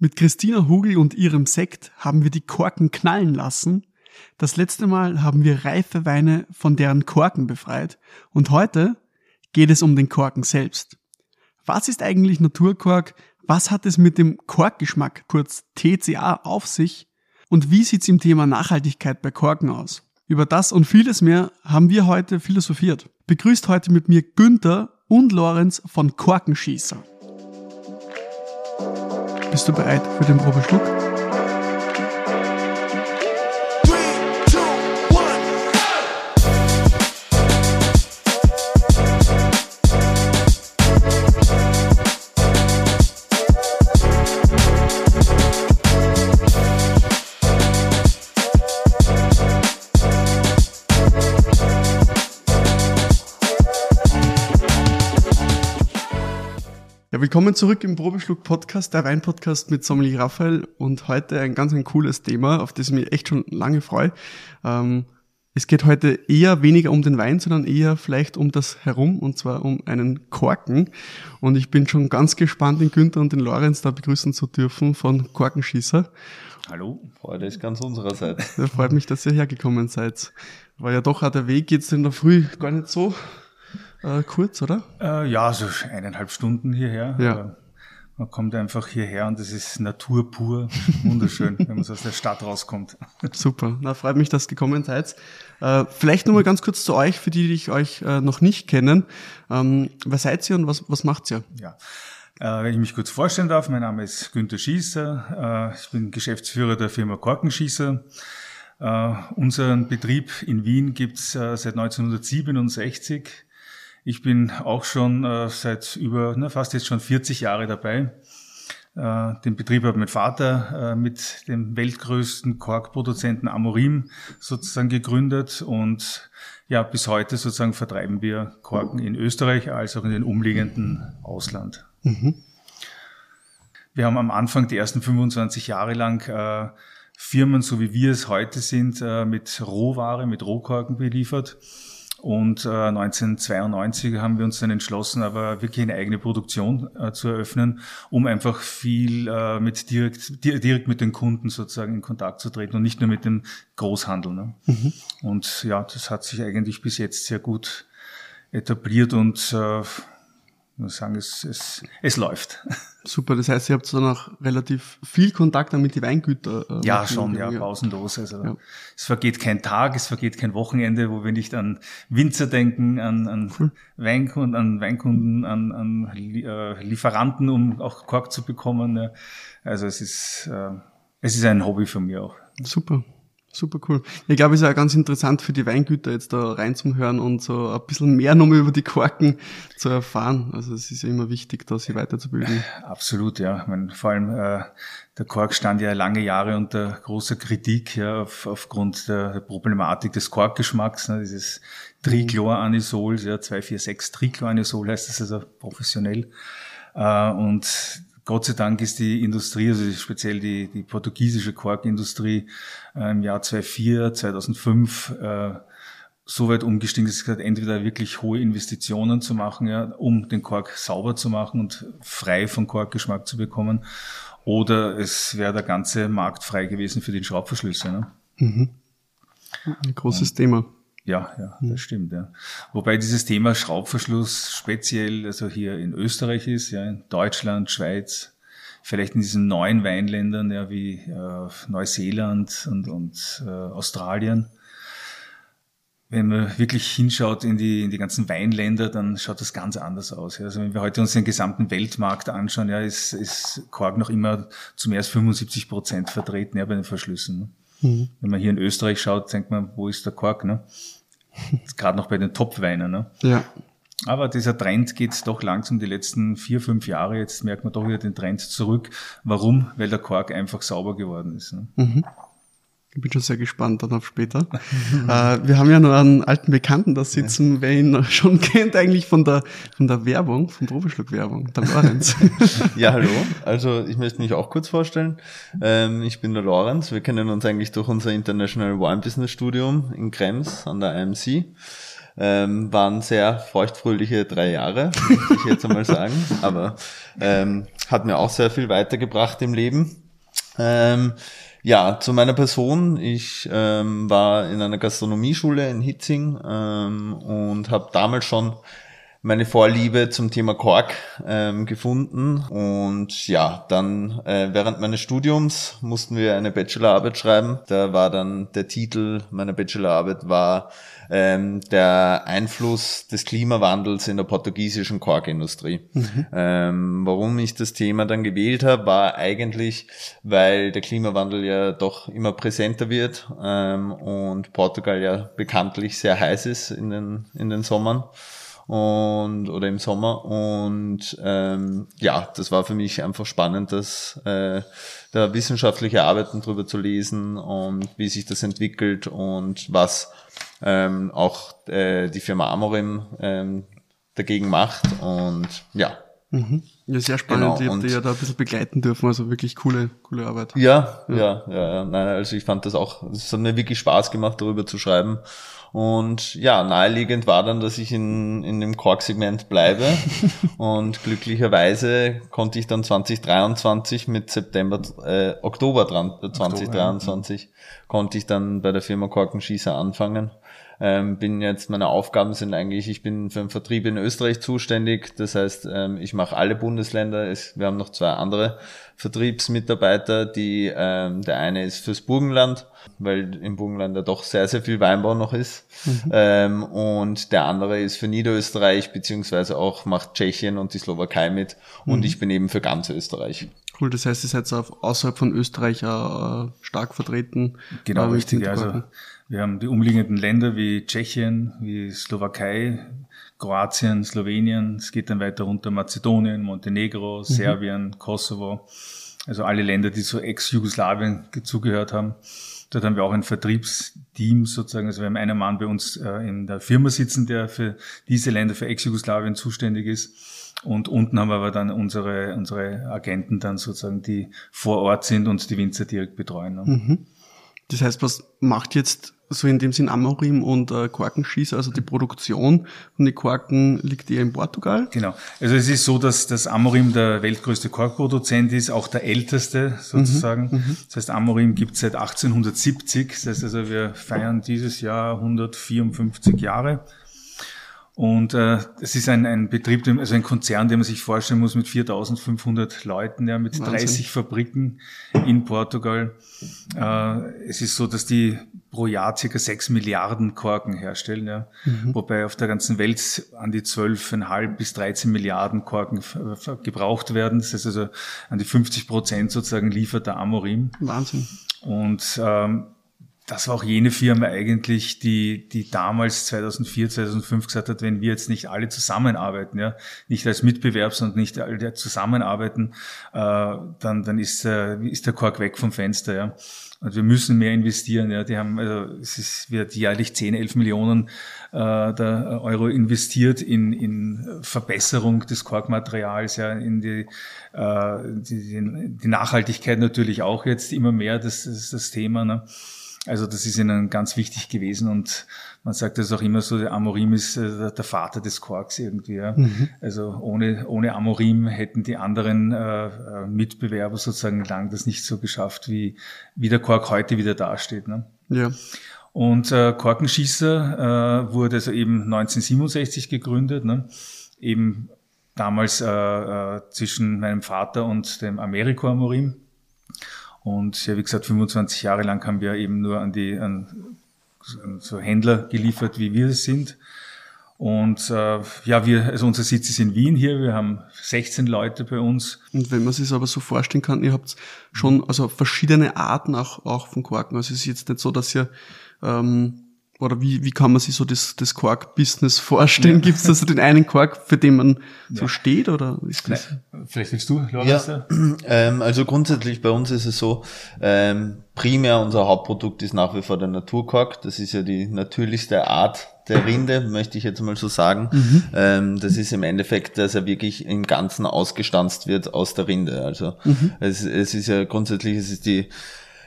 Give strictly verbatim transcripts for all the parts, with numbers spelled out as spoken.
Mit Christina Hugel und ihrem Sekt haben wir die Korken knallen lassen. Das letzte Mal haben wir reife Weine von deren Korken befreit. Und heute geht es um den Korken selbst. Was ist eigentlich Naturkork? Was hat es mit dem Korkgeschmack, kurz T C A, auf sich? Und wie sieht's im Thema Nachhaltigkeit bei Korken aus? Über das und vieles mehr haben wir heute philosophiert. Begrüßt heute mit mir Günther und Lorenz von Korkenschießer. Bist du bereit für den Probeschluck? Ja, willkommen zurück im Probeschluck-Podcast, der Wein-Podcast mit Sommelier Raphael, und heute ein ganz ein cooles Thema, auf das ich mich echt schon lange freue. Ähm, es geht heute eher weniger um den Wein, sondern eher vielleicht um das Herum, und zwar um einen Korken. Und ich bin schon ganz gespannt, den Günther und den Lorenz da begrüßen zu dürfen von Korkenschießer. Hallo, Freude ist ganz unsererseits. Ja, freut mich, dass ihr hergekommen seid. War ja doch auch der Weg jetzt in der Früh gar nicht so Äh, kurz, oder? Äh, ja, so eineinhalb Stunden hierher. Ja. Man kommt einfach hierher und das ist Natur pur. Wunderschön, wenn man so aus der Stadt rauskommt. Super, na, freut mich, dass ihr gekommen seid. Äh, vielleicht nochmal ganz kurz zu euch, für die, die euch äh, noch nicht kennen. Ähm, wer seid ihr und was, was macht ihr? Ja. Äh, wenn ich mich kurz vorstellen darf, mein Name ist Günther Schießer. Äh, ich bin Geschäftsführer der Firma Korkenschießer. Äh, unseren Betrieb in Wien gibt's äh, seit neunzehnhundertsiebenundsechzig. Ich bin auch schon äh, seit über, na, fast jetzt schon vierzig Jahre dabei. Äh, den Betrieb hat mein Vater äh, mit dem weltgrößten Korkproduzenten Amorim sozusagen gegründet, und ja, bis heute sozusagen vertreiben wir Korken in Österreich als auch in den umliegenden Ausland. Mhm. Wir haben am Anfang die ersten fünfundzwanzig Jahre lang äh, Firmen, so wie wir es heute sind, äh, mit Rohware, mit Rohkorken beliefert. Und äh, neunzehnhundertzweiundneunzig haben wir uns dann entschlossen, aber wirklich eine eigene Produktion äh, zu eröffnen, um einfach viel äh, mit direkt di- direkt mit den Kunden sozusagen in Kontakt zu treten und nicht nur mit dem Großhandel. Ne? Mhm. Und ja, das hat sich eigentlich bis jetzt sehr gut etabliert, und äh, ich muss sagen, es, es, es läuft. Super, das heißt, ihr habt dann auch relativ viel Kontakt dann mit den Weingütern. Äh, ja, schon, ja, pausenlos. Also ja. Es vergeht kein Tag, es vergeht kein Wochenende, wo wir nicht an Winzer denken, an, an cool. Weinkunden, an Weinkunden, an, an äh, Lieferanten, um auch Kork zu bekommen. Ja. Also es ist, äh, es ist ein Hobby von mir auch. Super. Super cool. Ich glaube, es ist ja ganz interessant für die Weingüter jetzt da reinzuhören und so ein bisschen mehr nochmal über die Korken zu erfahren. Also es ist ja immer wichtig, da sich weiterzubilden. Absolut, ja. Ich meine, vor allem äh, der Kork stand ja lange Jahre unter großer Kritik, ja, auf, aufgrund der, der Problematik des Korkgeschmacks, ne, dieses Trichloranisol, ja, zwei vier sechs Trichloranisol heißt das also professionell. Äh, und Gott sei Dank ist die Industrie, also speziell die, die portugiesische Korkindustrie, äh, im Jahr zweitausendvier, zweitausendfünf äh, so weit umgestiegen, dass es gesagt, entweder wirklich hohe Investitionen zu machen, ja, um den Kork sauber zu machen und frei von Korkgeschmack zu bekommen, oder es wäre der ganze Markt frei gewesen für die Schraubverschlüsse. Ne? Mhm. Ein großes und, Thema. Ja, ja, das stimmt, ja. Wobei dieses Thema Schraubverschluss speziell, also hier in Österreich ist, ja, in Deutschland, Schweiz, vielleicht in diesen neuen Weinländern, ja, wie äh, Neuseeland und, und äh, Australien. Wenn man wirklich hinschaut in die, in die ganzen Weinländer, dann schaut das ganz anders aus. Ja. Also wenn wir heute uns den gesamten Weltmarkt anschauen, ja, ist, ist Kork noch immer zu mehr als fünfundsiebzig Prozent vertreten, ja, bei den Verschlüssen. Ne? Mhm. Wenn man hier in Österreich schaut, denkt man, wo ist der Kork, ne? Gerade noch bei den Top-Weinen, ne? Ja. Aber dieser Trend geht doch langsam die letzten vier, fünf Jahre. Jetzt merkt man doch wieder den Trend zurück. Warum? Weil der Kork einfach sauber geworden ist. Ne? Mhm. Ich bin schon sehr gespannt dann auf später. äh, wir haben ja noch einen alten Bekannten da sitzen, ja. Wer ihn schon kennt eigentlich von der von der Werbung, von Probeschluck-Werbung, der Lorenz. Ja, hallo. Also ich möchte mich auch kurz vorstellen. Ähm, ich bin der Lorenz. Wir kennen uns eigentlich durch unser International Wine Business Studium in Krems an der I M C. Ähm, waren sehr feuchtfröhliche drei Jahre, muss ich jetzt einmal sagen. Aber ähm, hat mir auch sehr viel weitergebracht im Leben. Ähm, ja, zu meiner Person. Ich ähm, war in einer Gastronomieschule in Hitzing ähm, und habe damals schon meine Vorliebe zum Thema Kork ähm, gefunden. Und ja, dann äh, während meines Studiums mussten wir eine Bachelorarbeit schreiben. Da war dann der Titel meiner Bachelorarbeit war ähm, der Einfluss des Klimawandels in der portugiesischen Korkindustrie. Mhm. Ähm, warum ich das Thema dann gewählt habe, war eigentlich, weil der Klimawandel ja doch immer präsenter wird ähm, und Portugal ja bekanntlich sehr heiß ist in den in den Sommern. Und oder im Sommer und ähm, ja, das war für mich einfach spannend, dass äh, da wissenschaftliche Arbeiten drüber zu lesen und wie sich das entwickelt und was ähm, auch äh, die Firma Amorim ähm, dagegen macht und ja. Mhm. Ja, sehr spannend. Genau. Ich habe die ja da ein bisschen begleiten dürfen, also wirklich coole, coole Arbeit. Ja, ja, ja, ja, ja. Nein, also ich fand das auch, es hat mir wirklich Spaß gemacht, darüber zu schreiben. Und ja, naheliegend war dann, dass ich in, in dem Kork-Segment bleibe. Und glücklicherweise konnte ich dann zwanzig dreiundzwanzig mit September, äh, Oktober dran, zwanzig dreiundzwanzig Oktober, ja. Konnte ich dann bei der Firma Korkenschießer anfangen. Ähm, bin jetzt, meine Aufgaben sind eigentlich, ich bin für den Vertrieb in Österreich zuständig. Das heißt, ähm, ich mache alle Bundesländer. Es, wir haben noch zwei andere Vertriebsmitarbeiter, die, ähm, der eine ist fürs Burgenland, weil im Burgenland ja doch sehr, sehr viel Weinbau noch ist. Mhm. Ähm, und der andere ist für Niederösterreich, beziehungsweise auch macht Tschechien und die Slowakei mit. Und mhm. ich bin eben für ganz Österreich. Cool, das heißt, ihr seid auf, außerhalb von Österreich auch äh, stark vertreten. Genau, äh, richtig. Also wir haben die umliegenden Länder wie Tschechien, wie Slowakei, Kroatien, Slowenien. Es geht dann weiter runter Mazedonien, Montenegro, mhm. Serbien, Kosovo. Also alle Länder, die zu Ex-Jugoslawien zugehört haben. Dort haben wir auch ein Vertriebsteam sozusagen. Also wir haben einen Mann bei uns äh, in der Firma sitzen, der für diese Länder, für Ex-Jugoslawien zuständig ist. Und unten haben wir aber dann unsere unsere Agenten dann sozusagen, die vor Ort sind und die Winzer direkt betreuen. Ne? Mhm. Das heißt, was macht jetzt so in dem Sinn Amorim und äh, Korkenschießer, also die Produktion von den Korken liegt eher in Portugal? Genau. Also es ist so, dass das Amorim der weltgrößte Korkproduzent ist, auch der älteste sozusagen. Mhm. Das heißt, Amorim gibt es seit achtzehnhundertsiebzig. Das heißt also, wir feiern dieses Jahr hundertvierundfünfzig Jahre. Und äh, es ist ein, ein Betrieb, also ein Konzern, den man sich vorstellen muss, mit viertausendfünfhundert Leuten, ja, mit Wahnsinn. dreißig Fabriken in Portugal. Äh, es ist so, dass die pro Jahr circa sechs Milliarden Korken herstellen, ja, mhm. wobei auf der ganzen Welt an die zwölf Komma fünf bis dreizehn Milliarden Korken f- f- gebraucht werden. Das heißt also, an die fünfzig Prozent sozusagen liefert der Amorim. Wahnsinn. Und ähm, das war auch jene Firma eigentlich, die die damals zweitausendvier, zweitausendfünf gesagt hat, wenn wir jetzt nicht alle zusammenarbeiten, ja, nicht als Mitbewerb, sondern nicht alle zusammenarbeiten, äh, dann dann ist äh, ist der Kork weg vom Fenster, ja. Und wir müssen mehr investieren, ja. Die haben also es ist wird jährlich zehn, elf Millionen äh, der Euro investiert in in Verbesserung des Korkmaterials, ja, in die äh, die, die Nachhaltigkeit natürlich auch jetzt immer mehr, das, das ist das Thema, ne. Also das ist ihnen ganz wichtig gewesen und man sagt das auch immer so, der Amorim ist äh, der Vater des Korks irgendwie. Ja. Mhm. Also ohne ohne Amorim hätten die anderen äh, Mitbewerber sozusagen lang das nicht so geschafft, wie wie der Kork heute wieder dasteht. Ne? Ja. Und äh, Korkenschießer äh, wurde also eben neunzehnhundertsiebenundsechzig gegründet, ne? Eben damals äh, äh, zwischen meinem Vater und dem Americo Amorim. Und ja, wie gesagt, fünfundzwanzig Jahre lang haben wir eben nur an die an, an so Händler geliefert, wie wir es sind. Und äh, ja, wir, also unser Sitz ist in Wien hier. Wir haben sechzehn Leute bei uns. Und wenn man sich das aber so vorstellen kann, ihr habt schon also verschiedene Arten auch auch von Korken. Also es ist jetzt nicht so, dass ihr ähm, oder wie wie kann man sich so das das Kork-Business vorstellen? Ja. Gibt es also den einen Kork, für den man ja. so steht, oder ist das? Nein. Vielleicht willst du, Lorenz? Ja, ähm, also grundsätzlich bei uns ist es so, ähm, primär unser Hauptprodukt ist nach wie vor der Naturkork. Das ist ja die natürlichste Art der Rinde, möchte ich jetzt mal so sagen. Mhm. Ähm, das ist im Endeffekt, dass er wirklich im Ganzen ausgestanzt wird aus der Rinde. Also mhm. es, es ist ja grundsätzlich, es ist die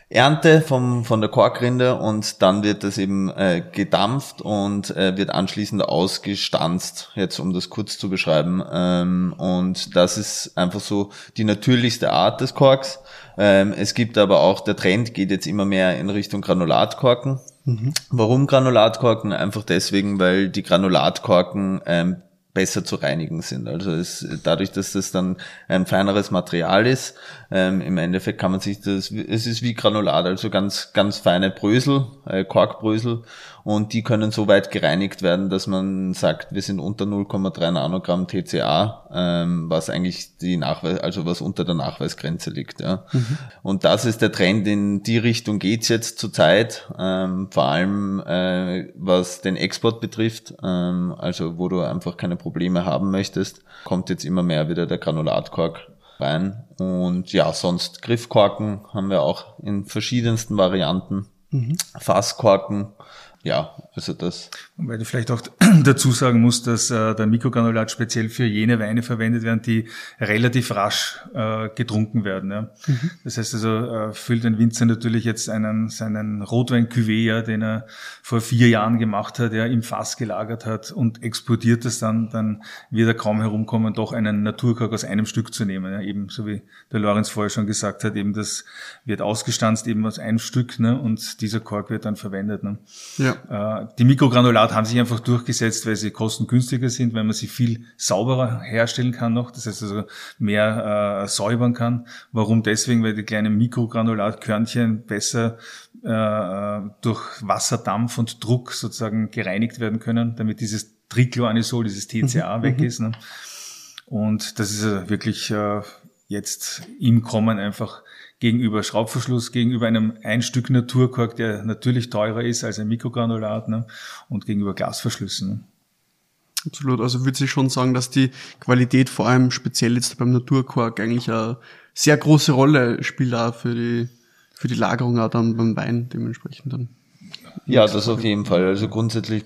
Ernte vom, von der Korkrinde und dann wird das eben äh, gedampft und äh, wird anschließend ausgestanzt, jetzt um das kurz zu beschreiben. Ähm, und das ist einfach so die natürlichste Art des Korks. Ähm, es gibt aber auch, der Trend geht jetzt immer mehr in Richtung Granulatkorken. Mhm. Warum Granulatkorken? Einfach deswegen, weil die Granulatkorken ähm, besser zu reinigen sind. Also es, dadurch, dass das dann ein feineres Material ist, ähm, im Endeffekt kann man sich das, es ist wie Granulat, also ganz ganz feine Brösel, äh, Korkbrösel, und die können so weit gereinigt werden, dass man sagt, wir sind unter null Komma drei Nanogramm T C A, ähm, was eigentlich die Nachweis, also was unter der Nachweisgrenze liegt. Ja. Mhm. Und das ist der Trend, in die Richtung geht's jetzt zurzeit, ähm, vor allem äh, was den Export betrifft, ähm, also wo du einfach keine Probleme haben möchtest, kommt jetzt immer mehr wieder der Granulatkork rein. Und ja, sonst Griffkorken haben wir auch in verschiedensten Varianten. Mhm. Fasskorken, ja, also das. Weil du vielleicht auch dazu sagen musst, dass äh, der Mikrogranulat speziell für jene Weine verwendet werden, die relativ rasch äh, getrunken werden. Ja. Mhm. Das heißt also, äh, füllt ein Winzer natürlich jetzt einen seinen Rotwein-Cuvée, ja, den er vor vier Jahren gemacht hat, ja, im Fass gelagert hat und exportiert das dann, dann wird er kaum herumkommen, doch einen Naturkork aus einem Stück zu nehmen. Ja. Eben, so wie der Lorenz vorher schon gesagt hat, eben das wird ausgestanzt eben aus einem Stück, ne, und dieser Kork wird dann verwendet. Ne. Ja. Die Mikrogranulat haben sich einfach durchgesetzt, weil sie kostengünstiger sind, weil man sie viel sauberer herstellen kann noch, das heißt also mehr äh, säubern kann. Warum deswegen? Weil die kleinen Mikrogranulatkörnchen besser äh, durch Wasserdampf und Druck sozusagen gereinigt werden können, damit dieses Tricloanisol, dieses T C A, mhm. weg ist. Ne? Und das ist äh, wirklich äh, jetzt im Kommen einfach gegenüber Schraubverschluss, gegenüber einem ein Stück Naturkork, der natürlich teurer ist als ein Mikrogranulat, ne, und gegenüber Glasverschlüssen. Ne. Absolut, also würde ich schon sagen, dass die Qualität vor allem speziell jetzt beim Naturkork eigentlich eine sehr große Rolle spielt auch für die, für die Lagerung auch dann beim Wein dementsprechend dann. Ja, das auf jeden Fall. Also grundsätzlich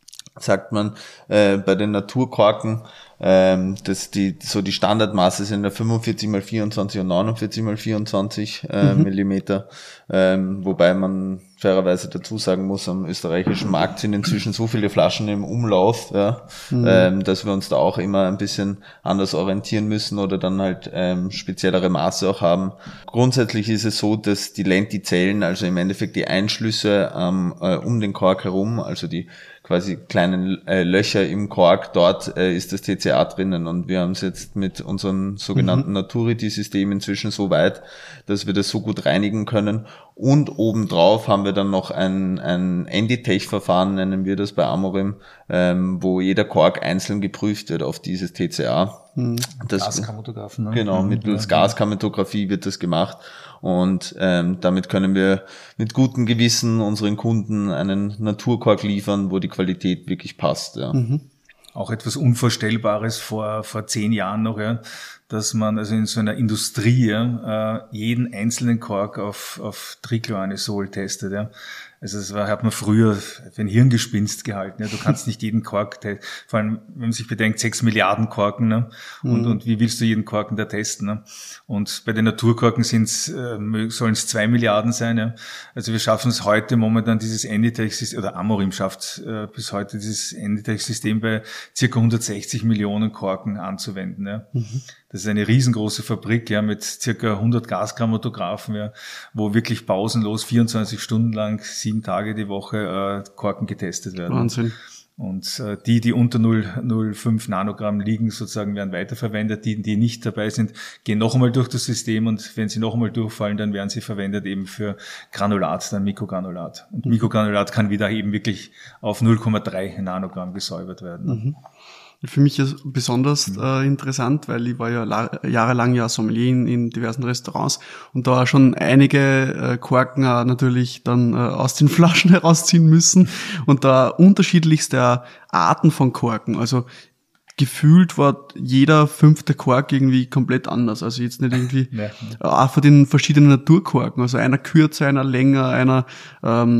sagt man äh, bei den Naturkorken, ähm, dass die so die Standardmaße sind ja fünfundvierzig mal vierundzwanzig und neunundvierzig mal vierundzwanzig äh, mhm. Millimeter, ähm, wobei man fairerweise dazu sagen muss, am österreichischen Markt sind inzwischen so viele Flaschen im Umlauf, ja, mhm. ähm, dass wir uns da auch immer ein bisschen anders orientieren müssen oder dann halt ähm, speziellere Maße auch haben. Grundsätzlich ist es so, dass die Lentizellen, also im Endeffekt die Einschlüsse ähm, äh, um den Kork herum, also die quasi kleinen äh, Löcher im Kork, dort äh, ist das T C A drinnen, und wir haben es jetzt mit unserem sogenannten mhm. Naturity-System inzwischen so weit, dass wir das so gut reinigen können, und obendrauf haben wir dann noch ein, ein Enditech-Verfahren, nennen wir das bei Amorim, ähm, wo jeder Kork einzeln geprüft wird auf dieses T C A. Mhm. Das, Gaschromatographen, ne? Genau, mittels ja. Gaschromatografie wird das gemacht. Und ähm, damit können wir mit gutem Gewissen unseren Kunden einen Naturkork liefern, wo die Qualität wirklich passt. Ja. Mhm. Auch etwas Unvorstellbares vor vor zehn Jahren noch, ja, dass man also in so einer Industrie ja, äh, jeden einzelnen Kork auf auf Tricloanisol testet. Ja. Also das war, hat man früher für ein Hirngespinst gehalten. Ja. Du kannst nicht jeden Kork testen, vor allem wenn man sich bedenkt, sechs Milliarden Korken, ne? Und, mhm. und wie willst du jeden Korken da testen? Ne? Und bei den Naturkorken sind's, äh, sollen es zwei Milliarden sein. Ja? Also wir schaffen es heute momentan, dieses Enditech-System, oder Amorim schafft äh, bis heute dieses Enditech-System bei circa hundertsechzig Millionen Korken anzuwenden. Ja? Mhm. Das ist eine riesengroße Fabrik, ja, mit circa hundert Gaschromatographen, ja, wo wirklich pausenlos vierundzwanzig Stunden lang, sieben Tage die Woche äh, Korken getestet werden. Wahnsinn. Und äh, die, die unter null Komma fünf Nanogramm liegen, sozusagen, werden weiterverwendet. Die, die nicht dabei sind, gehen noch einmal durch das System, und wenn sie noch einmal durchfallen, dann werden sie verwendet eben für Granulat, dann Mikrogranulat. Und Mikrogranulat kann wieder eben wirklich auf null Komma drei Nanogramm gesäubert werden. Mhm. Für mich ist besonders äh, interessant, weil ich war ja la- jahrelang ja Sommelier in, in diversen Restaurants und da schon einige äh, Korken äh, natürlich dann äh, aus den Flaschen herausziehen müssen und da unterschiedlichste Arten von Korken. Also gefühlt war jeder fünfte Kork irgendwie komplett anders. Also jetzt nicht irgendwie ja. auch von den verschiedenen Naturkorken. Also einer kürzer, einer länger, einer ähm,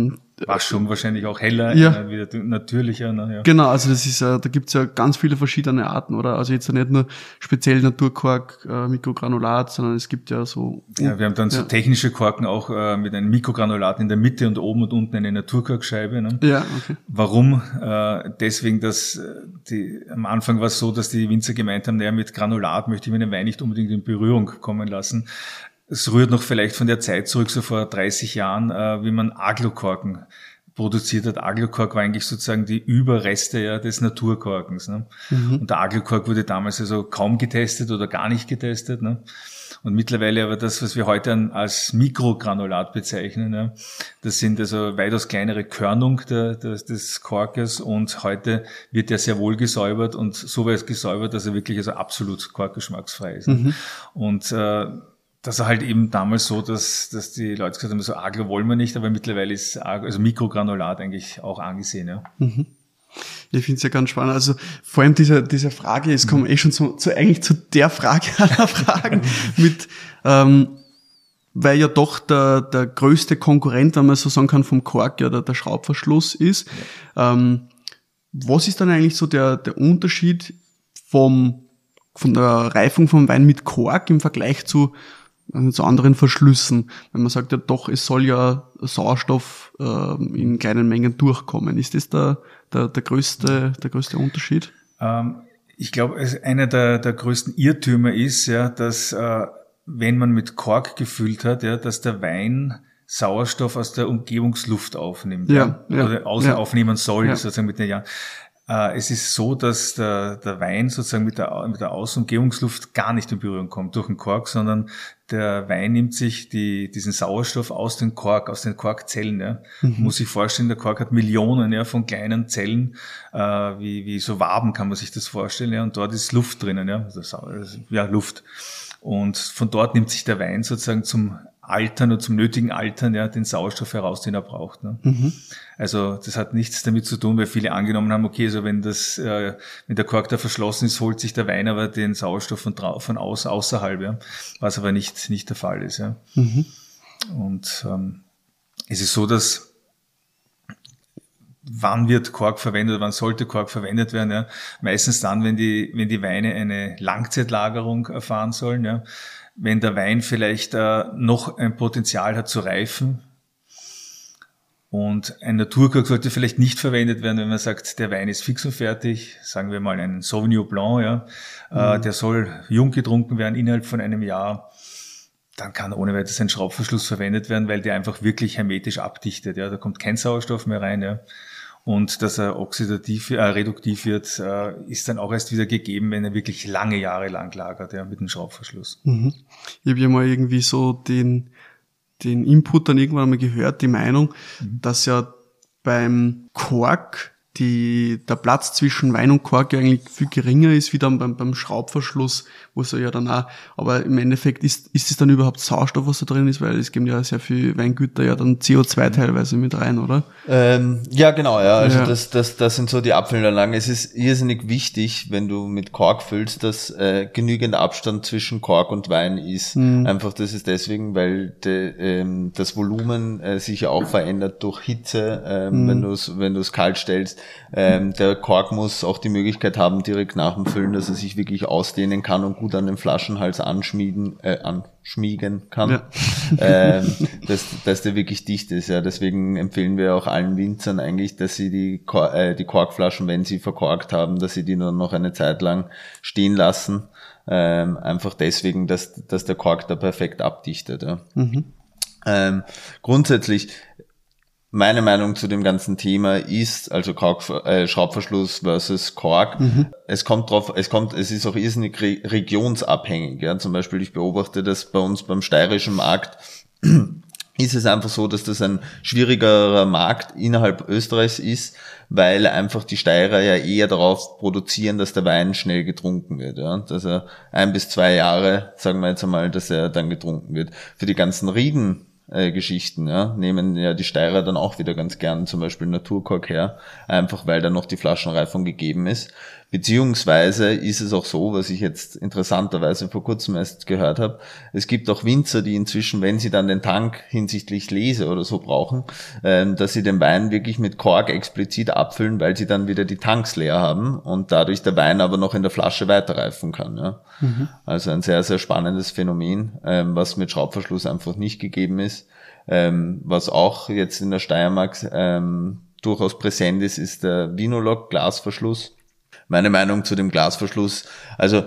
Waschung wahrscheinlich auch heller, ja. äh, wieder natürlicher. Ne, ja. Genau, also das ist ja, da gibt's ja ganz viele verschiedene Arten, oder? Also jetzt nicht nur speziell Naturkork, äh, Mikrogranulat, sondern es gibt ja so... Ja, wir haben dann ja. so technische Korken auch äh, mit einem Mikrogranulat in der Mitte und oben und unten eine Naturkorkscheibe. Ne? Ja, okay. Warum? Äh, deswegen, dass die, am Anfang war es so, dass die Winzer gemeint haben, naja, mit Granulat möchte ich meinen Wein nicht unbedingt in Berührung kommen lassen. Es rührt noch vielleicht von der Zeit zurück, so vor dreißig Jahren, äh, wie man Aglokorken produziert hat. Aglokork war eigentlich sozusagen die Überreste ja des Naturkorkens. Ne? Mhm. Und der Aglokork wurde damals also kaum getestet oder gar nicht getestet. Ne? Und mittlerweile aber das, was wir heute als Mikrogranulat bezeichnen, ja, das sind also weitaus kleinere Körnung der, des, des Korkes, und heute wird der sehr wohl gesäubert und so weit gesäubert, dass er wirklich also absolut korkgeschmacksfrei ist. Mhm. Ne? Und äh, das war halt eben damals so, dass, dass die Leute gesagt haben, so Aglo wollen wir nicht, aber mittlerweile ist Aglo, also Mikrogranulat eigentlich auch angesehen. Ja. Mhm. Ich finde es ja ganz spannend. Also vor allem diese, diese Frage, es kommen eh schon zu, zu eigentlich zu der Frage aller Fragen mit, ähm, weil ja doch der, der größte Konkurrent, wenn man so sagen kann, vom Kork ja der, der Schraubverschluss ist. Ja. Ähm, was ist dann eigentlich so der, der Unterschied vom, von der Reifung vom Wein mit Kork im Vergleich zu zu anderen Verschlüssen, wenn man sagt, ja doch, es soll ja Sauerstoff äh, in kleinen Mengen durchkommen. Ist das der, der, der, größte, der größte Unterschied? Ähm, ich glaube, einer der, der größten Irrtümer ist, ja, dass äh, wenn man mit Kork gefüllt hat, ja, dass der Wein Sauerstoff aus der Umgebungsluft aufnimmt, ja, ja, ja oder außen ja. aufnehmen soll, ja. sozusagen mit den Jahren. Es ist so, dass der, der Wein sozusagen mit der, mit der Außenumgebungsluft gar nicht in Berührung kommt durch den Kork, sondern der Wein nimmt sich die, diesen Sauerstoff aus dem Kork, aus den Korkzellen. Ja. Mhm. Man muss sich vorstellen, der Kork hat Millionen ja, von kleinen Zellen, äh, wie, wie so Waben kann man sich das vorstellen. Ja, und dort ist Luft drinnen, ja, also, ja, Luft. Und von dort nimmt sich der Wein sozusagen zum Altern und zum nötigen Altern ja den Sauerstoff heraus, den er braucht. Ne? Mhm. Also das hat nichts damit zu tun, weil viele angenommen haben, okay, also wenn das, äh, wenn der Kork da verschlossen ist, holt sich der Wein aber den Sauerstoff von, von außen, außerhalb, ja? Was aber nicht nicht der Fall ist. Ja? Mhm. Und ähm, es ist so, dass wann wird Kork verwendet, wann sollte Kork verwendet werden? Ja? Meistens dann, wenn die wenn die Weine eine Langzeitlagerung erfahren sollen, ja. Wenn der Wein vielleicht äh, noch ein Potenzial hat zu reifen. Und ein Naturkork sollte vielleicht nicht verwendet werden, wenn man sagt, der Wein ist fix und fertig. Sagen wir mal einen Sauvignon Blanc, ja. Mhm. Äh, der soll jung getrunken werden innerhalb von einem Jahr. Dann kann ohne weiteres ein Schraubverschluss verwendet werden, weil der einfach wirklich hermetisch abdichtet. Ja. Da kommt kein Sauerstoff mehr rein. Ja. Und dass er oxidativ, äh, reduktiv wird, äh, ist dann auch erst wieder gegeben, wenn er wirklich lange Jahre lang lagert, ja, mit dem Schraubverschluss. Mhm. Ich habe ja mal irgendwie so den, den Input dann irgendwann mal gehört, die Meinung, mhm. dass ja beim Kork die, der Platz zwischen Wein und Kork ja eigentlich viel geringer ist, wie dann beim, beim Schraubverschluss, wo es ja dann auch, aber im Endeffekt ist, ist es dann überhaupt Sauerstoff, was da drin ist, weil es geben ja sehr viel Weingüter ja dann C O zwei teilweise mit rein, oder? Ähm, ja, genau, ja, also ja. das, das, das sind so die Abfüllanlagen. Es ist irrsinnig wichtig, wenn du mit Kork füllst, dass äh, genügend Abstand zwischen Kork und Wein ist. Mhm. Einfach, das ist deswegen, weil de, ähm, das Volumen äh, sich ja auch verändert durch Hitze, ähm, mhm. wenn du es, wenn du es kalt stellst. Ähm, der Kork muss auch die Möglichkeit haben, direkt nach dem Füllen, dass er sich wirklich ausdehnen kann und gut an den Flaschenhals anschmieden, äh, anschmiegen kann, ja. ähm, dass, dass der wirklich dicht ist. Ja. Deswegen empfehlen wir auch allen Winzern eigentlich, dass sie die, Kor- äh, die Korkflaschen, wenn sie verkorkt haben, dass sie die nur noch eine Zeit lang stehen lassen. Ähm, einfach deswegen, dass, dass der Kork da perfekt abdichtet. Ja. Mhm. Ähm, grundsätzlich, meine Meinung zu dem ganzen Thema ist, also Kork, äh, Schraubverschluss versus Kork. Mhm. Es kommt drauf, es kommt, es ist auch irrsinnig re- regionsabhängig. Ja. Zum Beispiel, ich beobachte das bei uns beim steirischen Markt. Ist es einfach so, dass das ein schwierigerer Markt innerhalb Österreichs ist, weil einfach die Steirer ja eher darauf produzieren, dass der Wein schnell getrunken wird. Ja. Dass er ein bis zwei Jahre, sagen wir jetzt einmal, dass er dann getrunken wird. Für die ganzen Rieden Geschichten, ja, nehmen ja die Steirer dann auch wieder ganz gern zum Beispiel Naturkork her, einfach weil da noch die Flaschenreifung gegeben ist. Beziehungsweise ist es auch so, was ich jetzt interessanterweise vor kurzem erst gehört habe, es gibt auch Winzer, die inzwischen, wenn sie dann den Tank hinsichtlich Lese oder so brauchen, ähm, dass sie den Wein wirklich mit Kork explizit abfüllen, weil sie dann wieder die Tanks leer haben und dadurch der Wein aber noch in der Flasche weiterreifen kann. Ja. Mhm. Also ein sehr, sehr spannendes Phänomen, ähm, was mit Schraubverschluss einfach nicht gegeben ist. Ähm, was auch jetzt in der Steiermark ähm, durchaus präsent ist, ist der Vinolog-Glasverschluss. Meine Meinung zu dem Glasverschluss, also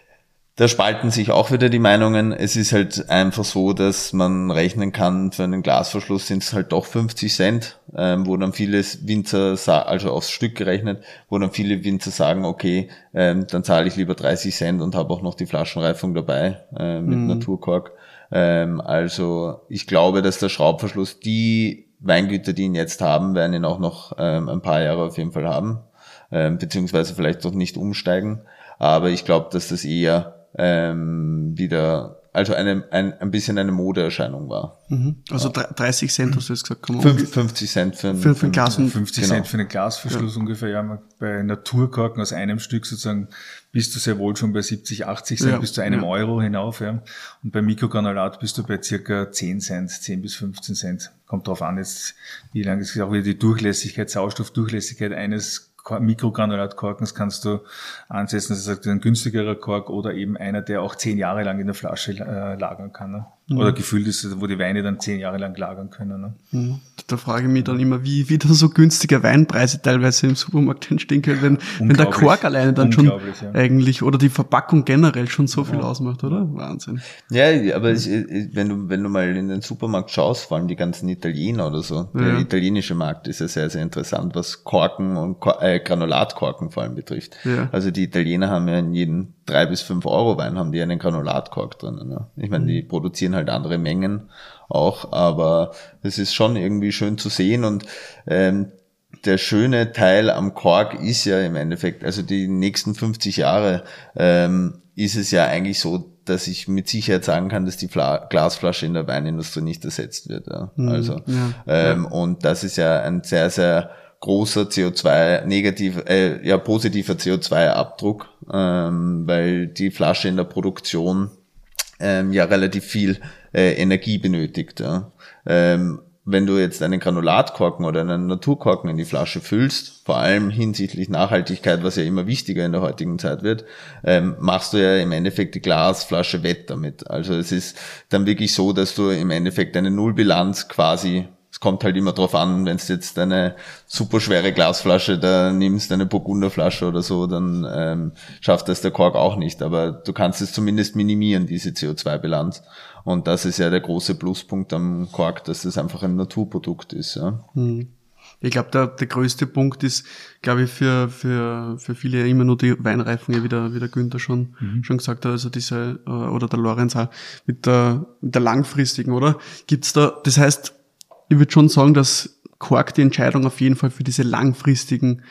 da spalten sich auch wieder die Meinungen. Es ist halt einfach so, dass man rechnen kann, für einen Glasverschluss sind es halt doch fünfzig Cent, ähm, wo dann viele Winzer, also aufs Stück gerechnet, wo dann viele Winzer sagen, okay, ähm, dann zahle ich lieber dreißig Cent und habe auch noch die Flaschenreifung dabei äh, mit mhm. Naturkork. Ähm, also ich glaube, dass der Schraubverschluss, die Weingüter, die ihn jetzt haben, werden ihn auch noch ähm, ein paar Jahre auf jeden Fall haben. Beziehungsweise vielleicht doch nicht umsteigen, aber ich glaube, dass das eher ähm, wieder, also eine, ein, ein bisschen eine Modeerscheinung war. Mhm. Also ja. dreißig Cent hast du jetzt gesagt. fünfzig Cent für, ein, für, für ein Glas. fünfzig Cent genau. für einen Glasverschluss ja. ungefähr. Ja, bei Naturkorken aus einem Stück sozusagen bist du sehr wohl schon bei siebzig, achtzig Cent, ja. bis zu einem ja. Euro hinauf. Ja. Und bei Mikrogranulat bist du bei circa zehn Cent, zehn bis fünfzehn Cent. Kommt drauf an jetzt, wie lange es ist, auch wieder die Durchlässigkeit, Sauerstoffdurchlässigkeit eines Mikrogranulatkorkens kannst du ansetzen, das ist ein günstigerer Kork oder eben einer, der auch zehn Jahre lang in der Flasche äh, lagern kann. Ne? Mhm. Oder gefüllt ist, wo die Weine dann zehn Jahre lang lagern können. Ne? Mhm. Da frage ich mich dann immer, wie, wie da so günstige Weinpreise teilweise im Supermarkt entstehen können, wenn, wenn der Kork alleine dann schon ja. eigentlich oder die Verpackung generell schon so viel ja. ausmacht, oder? Wahnsinn. Ja, aber es, wenn du wenn du mal in den Supermarkt schaust, vor allem die ganzen Italiener oder so, ja. der italienische Markt ist ja sehr, sehr interessant, was Korken und äh, Granulatkorken vor allem betrifft. Ja. Also die Italiener haben ja in jedem drei bis fünf Euro Wein haben die einen Granulatkork drin. Ne? Ich meine, die produzieren halt andere Mengen auch, aber es ist schon irgendwie schön zu sehen und ähm, der schöne Teil am Kork ist ja im Endeffekt, also die nächsten fünfzig Jahre ähm, ist es ja eigentlich so, dass ich mit Sicherheit sagen kann, dass die Fla- Glasflasche in der Weinindustrie nicht ersetzt wird. Ja? Mhm. Also ja. Ähm, ja. Und das ist ja ein sehr, sehr großer C O zwei negativ, äh, ja positiver C O zwei Abdruck, ähm, weil die Flasche in der Produktion ähm, ja relativ viel äh, Energie benötigt. Ja. Ähm, wenn du jetzt einen Granulatkorken oder einen Naturkorken in die Flasche füllst, vor allem hinsichtlich Nachhaltigkeit, was ja immer wichtiger in der heutigen Zeit wird, ähm, machst du ja im Endeffekt die Glasflasche wett damit. Also es ist dann wirklich so, dass du im Endeffekt eine Nullbilanz quasi, es kommt halt immer drauf an, wenn du jetzt eine super schwere Glasflasche da nimmst, eine Burgunderflasche oder so, dann ähm, schafft das der Kork auch nicht. Aber du kannst es zumindest minimieren, diese C O zwei Bilanz. Und das ist ja der große Pluspunkt am Kork, dass das einfach ein Naturprodukt ist. Ja. Ich glaube, der, der größte Punkt ist, glaube ich, für für für viele ja immer nur die Weinreifung, ja, wie der, wie der Günther schon mhm. schon gesagt hat, also diese, oder der Lorenz auch, mit der, mit der langfristigen, oder? Gibt's da, das heißt, ich würde schon sagen, dass Kork die Entscheidung auf jeden Fall für diese langfristigen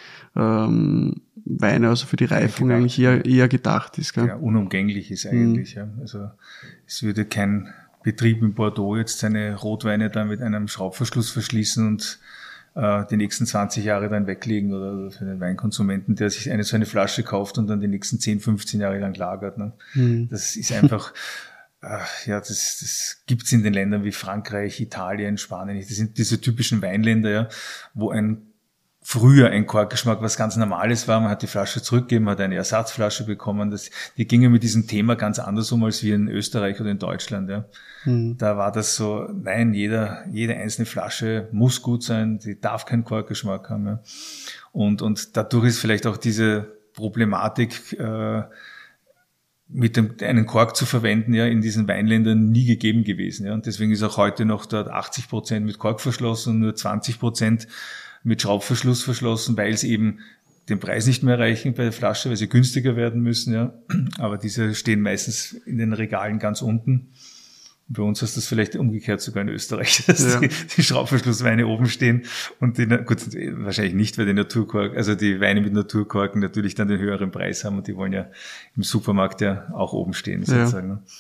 ähm, Weine, also für die Reifung gedacht, eigentlich eher, eher gedacht ist. Gell? Ja, unumgänglich ist eigentlich. Mhm. Ja. Also es würde kein Betrieb in Bordeaux jetzt seine Rotweine dann mit einem Schraubverschluss verschließen und äh, die nächsten zwanzig Jahre dann weglegen, oder für den Weinkonsumenten, der sich eine so eine Flasche kauft und dann die nächsten zehn, fünfzehn Jahre lang lagert. Ne? Mhm. Das ist einfach... Ja, das, das gibt's in den Ländern wie Frankreich, Italien, Spanien nicht. Das sind diese typischen Weinländer, ja, wo ein früher ein Korkgeschmack was ganz Normales war. Man hat die Flasche zurückgegeben, hat eine Ersatzflasche bekommen. Das, die gingen mit diesem Thema ganz anders um als wir in Österreich oder in Deutschland. Ja. Mhm. Da war das so, nein, jeder, jede einzelne Flasche muss gut sein, die darf keinen Korkgeschmack haben. Ja. Und, und dadurch ist vielleicht auch diese Problematik, äh, mit dem einen Kork zu verwenden, ja, in diesen Weinländern nie gegeben gewesen, ja. Und deswegen ist auch heute noch dort achtzig Prozent mit Kork verschlossen und nur zwanzig Prozent mit Schraubverschluss verschlossen, weil es eben den Preis nicht mehr erreichen bei der Flasche, weil sie günstiger werden müssen, ja. Aber diese stehen meistens in den Regalen ganz unten. Bei uns ist das vielleicht umgekehrt sogar in Österreich, dass ja. die, die Schraubverschlussweine oben stehen und die, gut, wahrscheinlich nicht, weil die Naturkorken, also die Weine mit Naturkorken natürlich dann den höheren Preis haben und die wollen ja im Supermarkt ja auch oben stehen, sozusagen. Ja.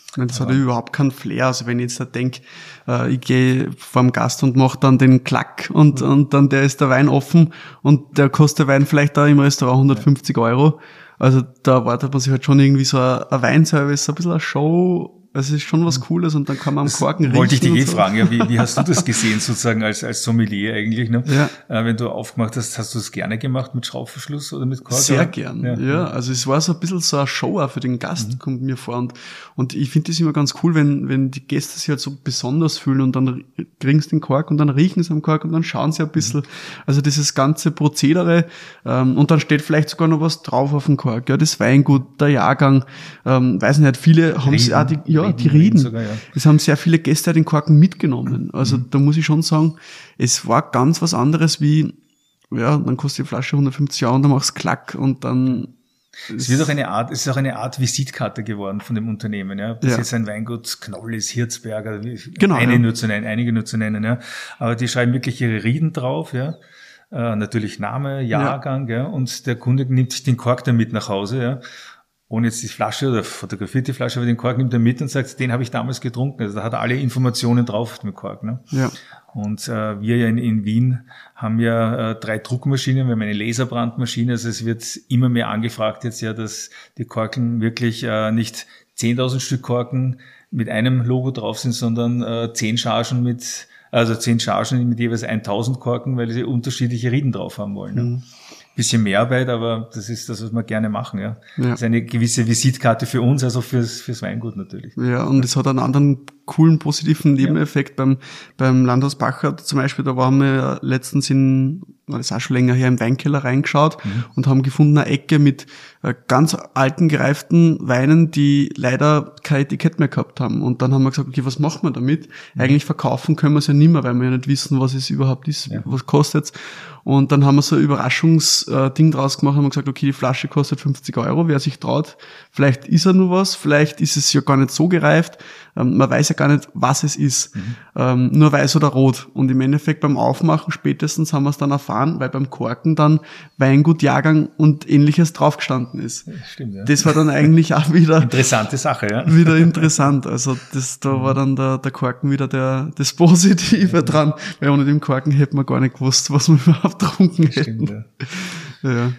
Ja, das hat ja überhaupt keinen Flair. Also wenn ich jetzt da denke, äh, ich gehe vorm Gast und mache dann den Klack und, mhm. und dann der ist der Wein offen und der kostet der Wein vielleicht da im Restaurant hundertfünfzig ja. Euro. Also da erwartet man sich halt schon irgendwie so ein, ein Weinservice, ein bisschen eine Show. Es ist schon was Cooles und dann kann man am Korken riechen. Wollte ich dich eh so. fragen, ja, wie, wie hast du das gesehen sozusagen als, als Sommelier eigentlich, ne? Ja. Äh, wenn du aufgemacht hast, hast du es gerne gemacht mit Schraubverschluss oder mit Kork? Sehr oder? gern, ja. ja. Also es war so ein bisschen so eine Show auch für den Gast, mhm. kommt mir vor. Und, und ich finde das immer ganz cool, wenn, wenn die Gäste sich halt so besonders fühlen und dann kriegen sie den Kork und dann riechen sie am Kork und dann schauen sie ein bisschen. Mhm. Also dieses ganze Prozedere, ähm, und dann steht vielleicht sogar noch was drauf auf dem Kork. Ja, das Weingut, der Jahrgang, ähm, weiß nicht, viele haben sie auch die, ja, Rieden, die Rieden. Sogar, ja. Es haben sehr viele Gäste den Korken mitgenommen. Also mhm. da muss ich schon sagen, es war ganz was anderes wie, ja, dann kostet die Flasche hundertfünfzig Euro und dann machst du Klack und dann... Es wird auch eine Art, es ist auch eine Art Visitkarte geworden von dem Unternehmen, ja. Ob das ja. jetzt ein Weingut Knoll ist, Hirzberger, genau, eine ja. nur zu nennen, einige nur zu nennen, ja. Aber die schreiben wirklich ihre Rieden drauf, ja. Äh, natürlich Name, Jahrgang, ja. ja. Und der Kunde nimmt sich den Kork dann mit nach Hause, ja. Ohne jetzt die Flasche oder fotografiert die Flasche, aber den Kork nimmt er mit und sagt, den habe ich damals getrunken. Also da hat er alle Informationen drauf mit dem Kork. Ne? Ja. Und äh, wir ja in, in Wien haben ja äh, drei Druckmaschinen, wir haben eine Laserbrandmaschine. Also es wird immer mehr angefragt jetzt ja, dass die Korken wirklich äh, nicht zehntausend Stück Korken mit einem Logo drauf sind, sondern äh, zehn Chargen mit, also zehn Chargen mit jeweils tausend Korken, weil sie unterschiedliche Rieden drauf haben wollen. Ne? Mhm. Bisschen mehr Arbeit, aber das ist das, was wir gerne machen, ja. ja. Das ist eine gewisse Visitkarte für uns, also fürs, fürs Weingut natürlich. Ja, und es hat einen anderen coolen, positiven Nebeneffekt ja. beim, beim Landhaus Bacher zum Beispiel. Da waren wir letztens in, war das auch schon länger her, im Weinkeller reingeschaut mhm. und haben gefunden eine Ecke mit ganz alten, gereiften Weinen, die leider kein Etikett mehr gehabt haben. Und dann haben wir gesagt, okay, was machen wir damit? Mhm. Eigentlich verkaufen können wir es ja nicht mehr, weil wir ja nicht wissen, was es überhaupt ist, ja. was kostet's. Und dann haben wir so ein Überraschungsding draus gemacht und haben gesagt, okay, die Flasche kostet fünfzig Euro, wer sich traut. Vielleicht ist er nur was, vielleicht ist es ja gar nicht so gereift. Ähm, man weiß ja gar nicht, was es ist. Mhm. Ähm, nur weiß oder rot. Und im Endeffekt beim Aufmachen spätestens haben wir es dann erfahren, weil beim Korken dann Weingut, Jahrgang und Ähnliches draufgestanden ist. Ja, stimmt, ja. Das war dann eigentlich auch wieder... Interessante Sache, ja. Wieder interessant. Also das, da mhm. war dann der, der Korken wieder der, das Positive ja. dran, weil ohne den Korken hätten wir gar nicht gewusst, was wir überhaupt getrunken hätten. Stimmt, ja. Ja.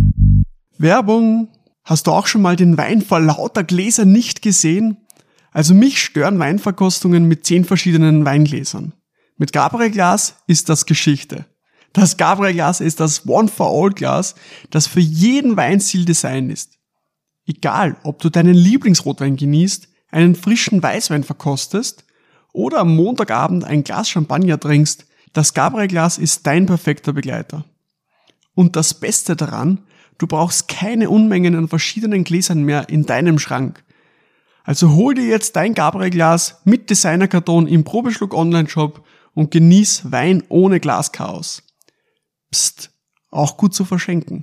Werbung. Hast du auch schon mal den Wein vor lauter Gläsern nicht gesehen? Also mich stören Weinverkostungen mit zehn verschiedenen Weingläsern. Mit Gabriel Glas ist das Geschichte. Das Gabriel Glas ist das One-for-All-Glas, das für jeden Weinstil designt ist. Egal, ob du deinen Lieblingsrotwein genießt, einen frischen Weißwein verkostest oder am Montagabend ein Glas Champagner trinkst, das Gabriel Glas ist dein perfekter Begleiter. Und das Beste daran, du brauchst keine Unmengen an verschiedenen Gläsern mehr in deinem Schrank. Also hol dir jetzt dein Gabriel Glas mit Designerkarton im Probeschluck Online-Shop und genieß Wein ohne Glaschaos. Psst, auch gut zu verschenken.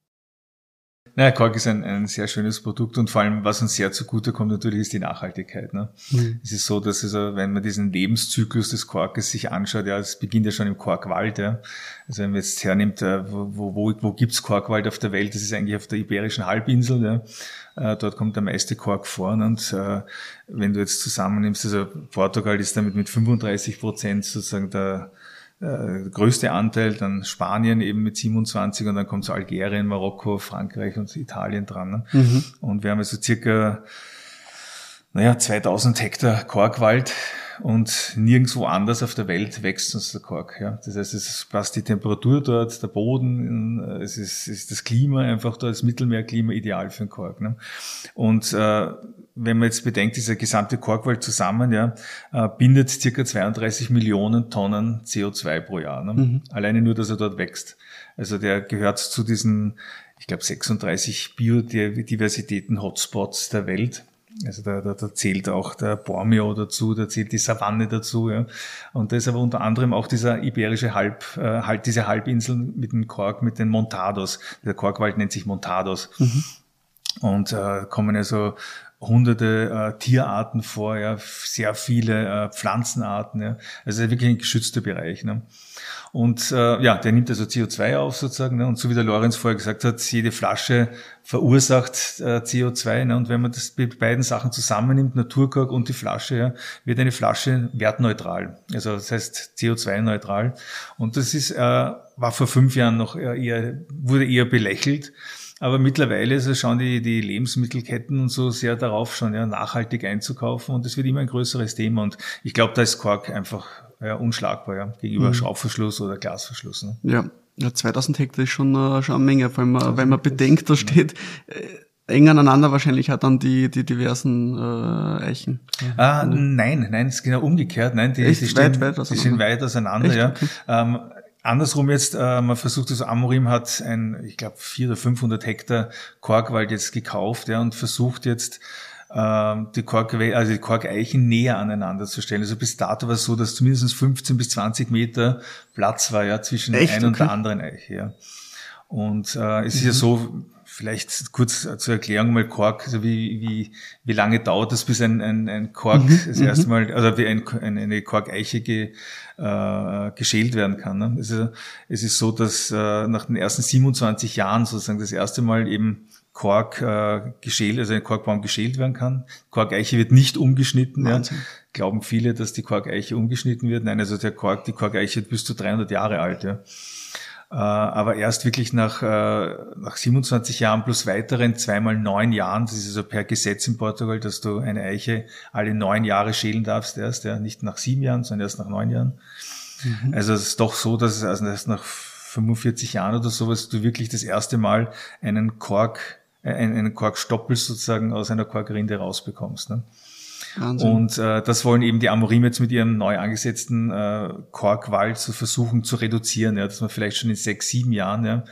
Naja, Kork ist ein, ein sehr schönes Produkt und vor allem, was uns sehr zugutekommt, natürlich ist die Nachhaltigkeit. Ne? Mhm. Es ist so, dass also, wenn man diesen Lebenszyklus des Korkes sich anschaut, ja, es beginnt ja schon im Korkwald. Ja. Also wenn man jetzt hernimmt, wo, wo, wo gibt's Korkwald auf der Welt? Das ist eigentlich auf der Iberischen Halbinsel. Ja. Äh, dort kommt der meiste Kork vor. Und äh, wenn du jetzt zusammennimmst, also Portugal ist damit mit fünfunddreißig Prozent sozusagen der Äh, größte Anteil, dann Spanien eben mit siebenundzwanzig und dann kommt so Algerien, Marokko, Frankreich und Italien dran. Ne? Mhm. Und wir haben also circa, naja, zweitausend Hektar Korkwald und nirgendwo anders auf der Welt wächst uns der Kork. Ja? Das heißt, es passt die Temperatur dort, der Boden, es ist, es ist das Klima einfach dort, das Mittelmeerklima ideal für den Kork. Ne? Und äh, wenn man jetzt bedenkt, dieser gesamte Korkwald zusammen, ja, äh, bindet circa zweiunddreißig Millionen Tonnen C O zwei pro Jahr. Ne? Mhm. Alleine nur, dass er dort wächst. Also der gehört zu diesen, ich glaube, sechsunddreißig Biodiversitäten-Hotspots der Welt. Also da, da, da zählt auch der Borneo dazu, da zählt die Savanne dazu, ja. Und da ist aber unter anderem auch dieser iberische Halb, äh, halt diese Halbinsel mit dem Kork, mit den Montados. Der Korkwald nennt sich Montados. Mhm. Und äh, kommen ja so hunderte äh, Tierarten vor, ja, sehr viele äh, Pflanzenarten, ja. Also wirklich ein geschützter Bereich, ne. Und äh, ja, der nimmt also C O zwei auf sozusagen, ne? Und so wie der Lorenz vorher gesagt hat, jede Flasche verursacht äh, C O zwei, ne? Und wenn man das die beiden Sachen zusammennimmt, Naturkork und die Flasche, ja, wird eine Flasche wertneutral, also das heißt C O zwei neutral. Und das ist äh, war vor fünf Jahren noch eher wurde eher belächelt. Aber mittlerweile also schauen die, die Lebensmittelketten und so sehr darauf schon, ja, nachhaltig einzukaufen, und das wird immer ein größeres Thema. Und ich glaube, da ist Kork einfach ja, unschlagbar, ja, gegenüber mhm. Schraubverschluss oder Glasverschluss. Ne? Ja. ja, zweitausend Hektar ist schon, uh, schon eine Menge, vor allem, uh, wenn man bedenkt, da steht äh, eng aneinander wahrscheinlich auch dann die, die diversen äh, Eichen. Ah, mhm. nein, nein, es ist genau umgekehrt. Nein, die, Echt? die, stehen, weit, weit die stehen weit auseinander. Echt? Ja. Okay. Ähm, Andersrum jetzt, äh, man versucht, also Amorim hat ein, ich glaube, vierhundert oder fünfhundert Hektar Korkwald jetzt gekauft, ja, und versucht jetzt, äh, die Kork, also die Korkeichen näher aneinander zu stellen. Also bis dato war es so, dass zumindest fünfzehn bis zwanzig Meter Platz war, ja, zwischen Echt? einer und Okay. der anderen Eiche, ja. Und äh, es ist Mhm. ja so, vielleicht kurz zur Erklärung mal Kork, also wie, wie, wie lange dauert es, bis ein, ein, ein Kork Mhm, das erste Mal, also wie ein, eine Korkeiche ge, äh, geschält werden kann. Ne? Also, es ist so, dass äh, nach den ersten siebenundzwanzig Jahren sozusagen das erste Mal eben Kork äh, geschält, also ein Korkbaum geschält werden kann. Korkeiche wird nicht umgeschnitten. Ja. Glauben viele, dass die Korkeiche umgeschnitten wird. Nein, also der Kork, die Korkeiche wird bis zu dreihundert Jahre alt. Ja. Aber erst wirklich nach, nach siebenundzwanzig Jahren plus weiteren zweimal neun Jahren, das ist also per Gesetz in Portugal, dass du eine Eiche alle neun Jahre schälen darfst erst, ja, nicht nach sieben Jahren, sondern erst nach neun Jahren. Mhm. Also es ist doch so, dass es also erst nach fünfundvierzig Jahren oder sowas du wirklich das erste Mal einen Kork, einen, einen Korkstoppel sozusagen aus einer Korkrinde rausbekommst, ne? Wahnsinn. Und äh, das wollen eben die Amorim jetzt mit ihrem neu angesetzten äh, Korkwald zu versuchen zu reduzieren, ja, dass man vielleicht schon in sechs, sieben Jahren ja,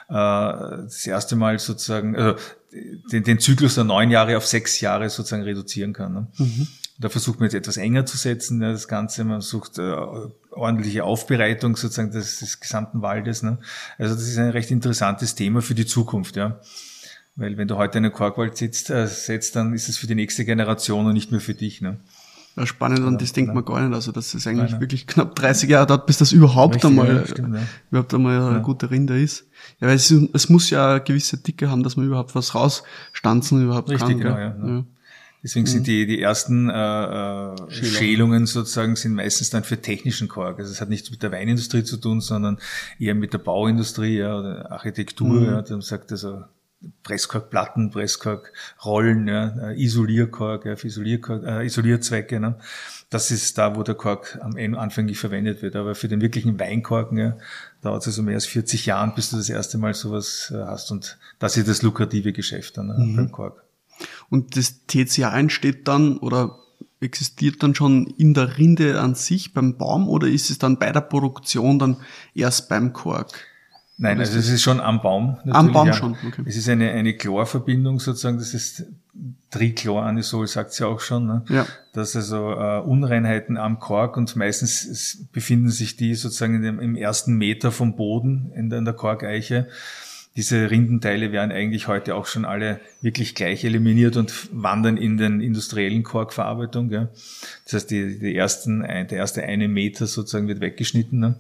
äh, das erste Mal sozusagen also den, den Zyklus der neun Jahre auf sechs Jahre sozusagen reduzieren kann. Ne? Mhm. Da versucht man jetzt etwas enger zu setzen, ja, das Ganze. Man sucht äh, ordentliche Aufbereitung sozusagen des, des gesamten Waldes. Ne? Also das ist ein recht interessantes Thema für die Zukunft, ja. Weil wenn du heute einen Korkwald setzt, äh, setzt, dann ist es für die nächste Generation und nicht nur für dich. Ne? Ja, spannend, und das denkt ja. man gar nicht. Also dass es eigentlich Nein, wirklich knapp dreißig Jahre dauert, bis das überhaupt Richtig, einmal ja, stimmt, ja. überhaupt einmal ja. eine gute Rinde ist. Ja, weil es, es muss ja eine gewisse Dicke haben, dass man überhaupt was rausstanzen überhaupt Richtig, kann. genau, ja. ja. Deswegen sind die, die ersten äh, äh, Schälungen sozusagen sind meistens dann für technischen Kork. Also es hat nichts mit der Weinindustrie zu tun, sondern eher mit der Bauindustrie, ja, oder Architektur. Mhm. Ja, dann sagt also Presskorkplatten, Presskorkrollen, ja, Isolierkork, ja, für Isolierkork, äh, Isolierzwecke. Ne? Das ist da, wo der Kork am Ende anfänglich verwendet wird. Aber für den wirklichen Weinkorken ja, dauert es also mehr als vierzig Jahre, bis du das erste Mal sowas äh, hast. Und das ist das lukrative Geschäft dann mhm. beim Kork. Und das T C A entsteht dann oder existiert dann schon in der Rinde an sich beim Baum, oder ist es dann bei der Produktion dann erst beim Kork? Nein, also es ist schon am Baum. Am Baum ja. schon, okay. Es ist eine, eine Chlorverbindung sozusagen, das ist Trichloranisol, sagt sie auch schon, ne? Ja. Dass also äh, Unreinheiten am Kork, und meistens befinden sich die sozusagen in dem, im ersten Meter vom Boden in der, in der Korkeiche. Diese Rindenteile werden eigentlich heute auch schon alle wirklich gleich eliminiert und wandern in den industriellen Korkverarbeitung. Gell? Das heißt, die, die ersten, der erste eine Meter sozusagen wird weggeschnitten. Ne?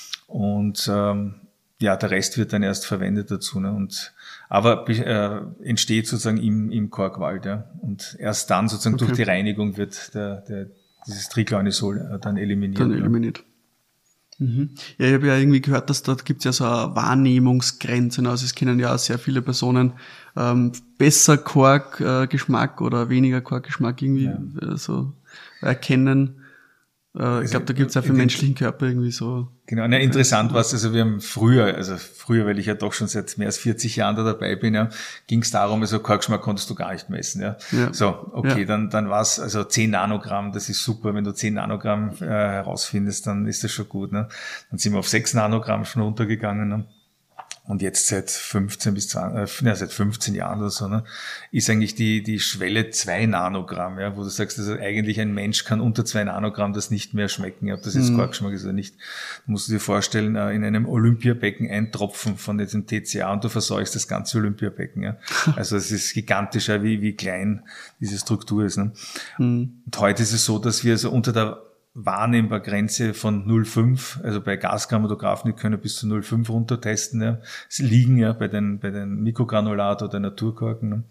Und ähm, ja, der Rest wird dann erst verwendet dazu. Ne? Und aber äh, entsteht sozusagen im, im Korkwald. Ja? Und erst dann sozusagen okay. durch die Reinigung wird der, der, dieses Tricloranisol dann eliminiert. Dann eliminiert. Mhm. Ja, ich habe ja irgendwie gehört, dass dort gibt's ja so eine Wahrnehmungsgrenze. Also es kennen ja sehr viele Personen ähm, besser Korkgeschmack äh, oder weniger Korkgeschmack irgendwie ja. äh, so erkennen. Äh, also ich glaube, da gibt's auch für den menschlichen Körper irgendwie so. Genau, ne, interessant war es, also wir haben früher, also früher, weil ich ja doch schon seit mehr als vierzig Jahren da dabei bin, ja, ging es darum, also Korkgeschmack konntest du gar nicht messen. Ja. ja. So, okay, ja. dann dann war es also zehn Nanogramm, das ist super, wenn du zehn Nanogramm äh, herausfindest, dann ist das schon gut. Ne? Dann sind wir auf sechs Nanogramm schon runtergegangen. Ne? Und jetzt seit fünfzehn bis zwanzig, äh, ja, seit fünfzehn Jahren oder so, ne, ist eigentlich die, die Schwelle zwei Nanogramm, ja, wo du sagst, also eigentlich ein Mensch kann unter zwei Nanogramm das nicht mehr schmecken, ob das jetzt Quarkgeschmack ist oder nicht. Du musst dir vorstellen, äh, in einem Olympiabecken ein Tropfen von diesem T C A und du verseuchst das ganze Olympiabecken, ja. Also es ist gigantisch, ja, wie, wie klein diese Struktur ist, ne. Mhm. Und heute ist es so, dass wir so unter der wahrnehmbar Grenze von null Komma fünf, also bei Gaschromatographen, die können bis zu null Komma fünf runter testen, ja. Sie liegen ja bei den, bei den Mikrogranulat oder Naturkorken, ne.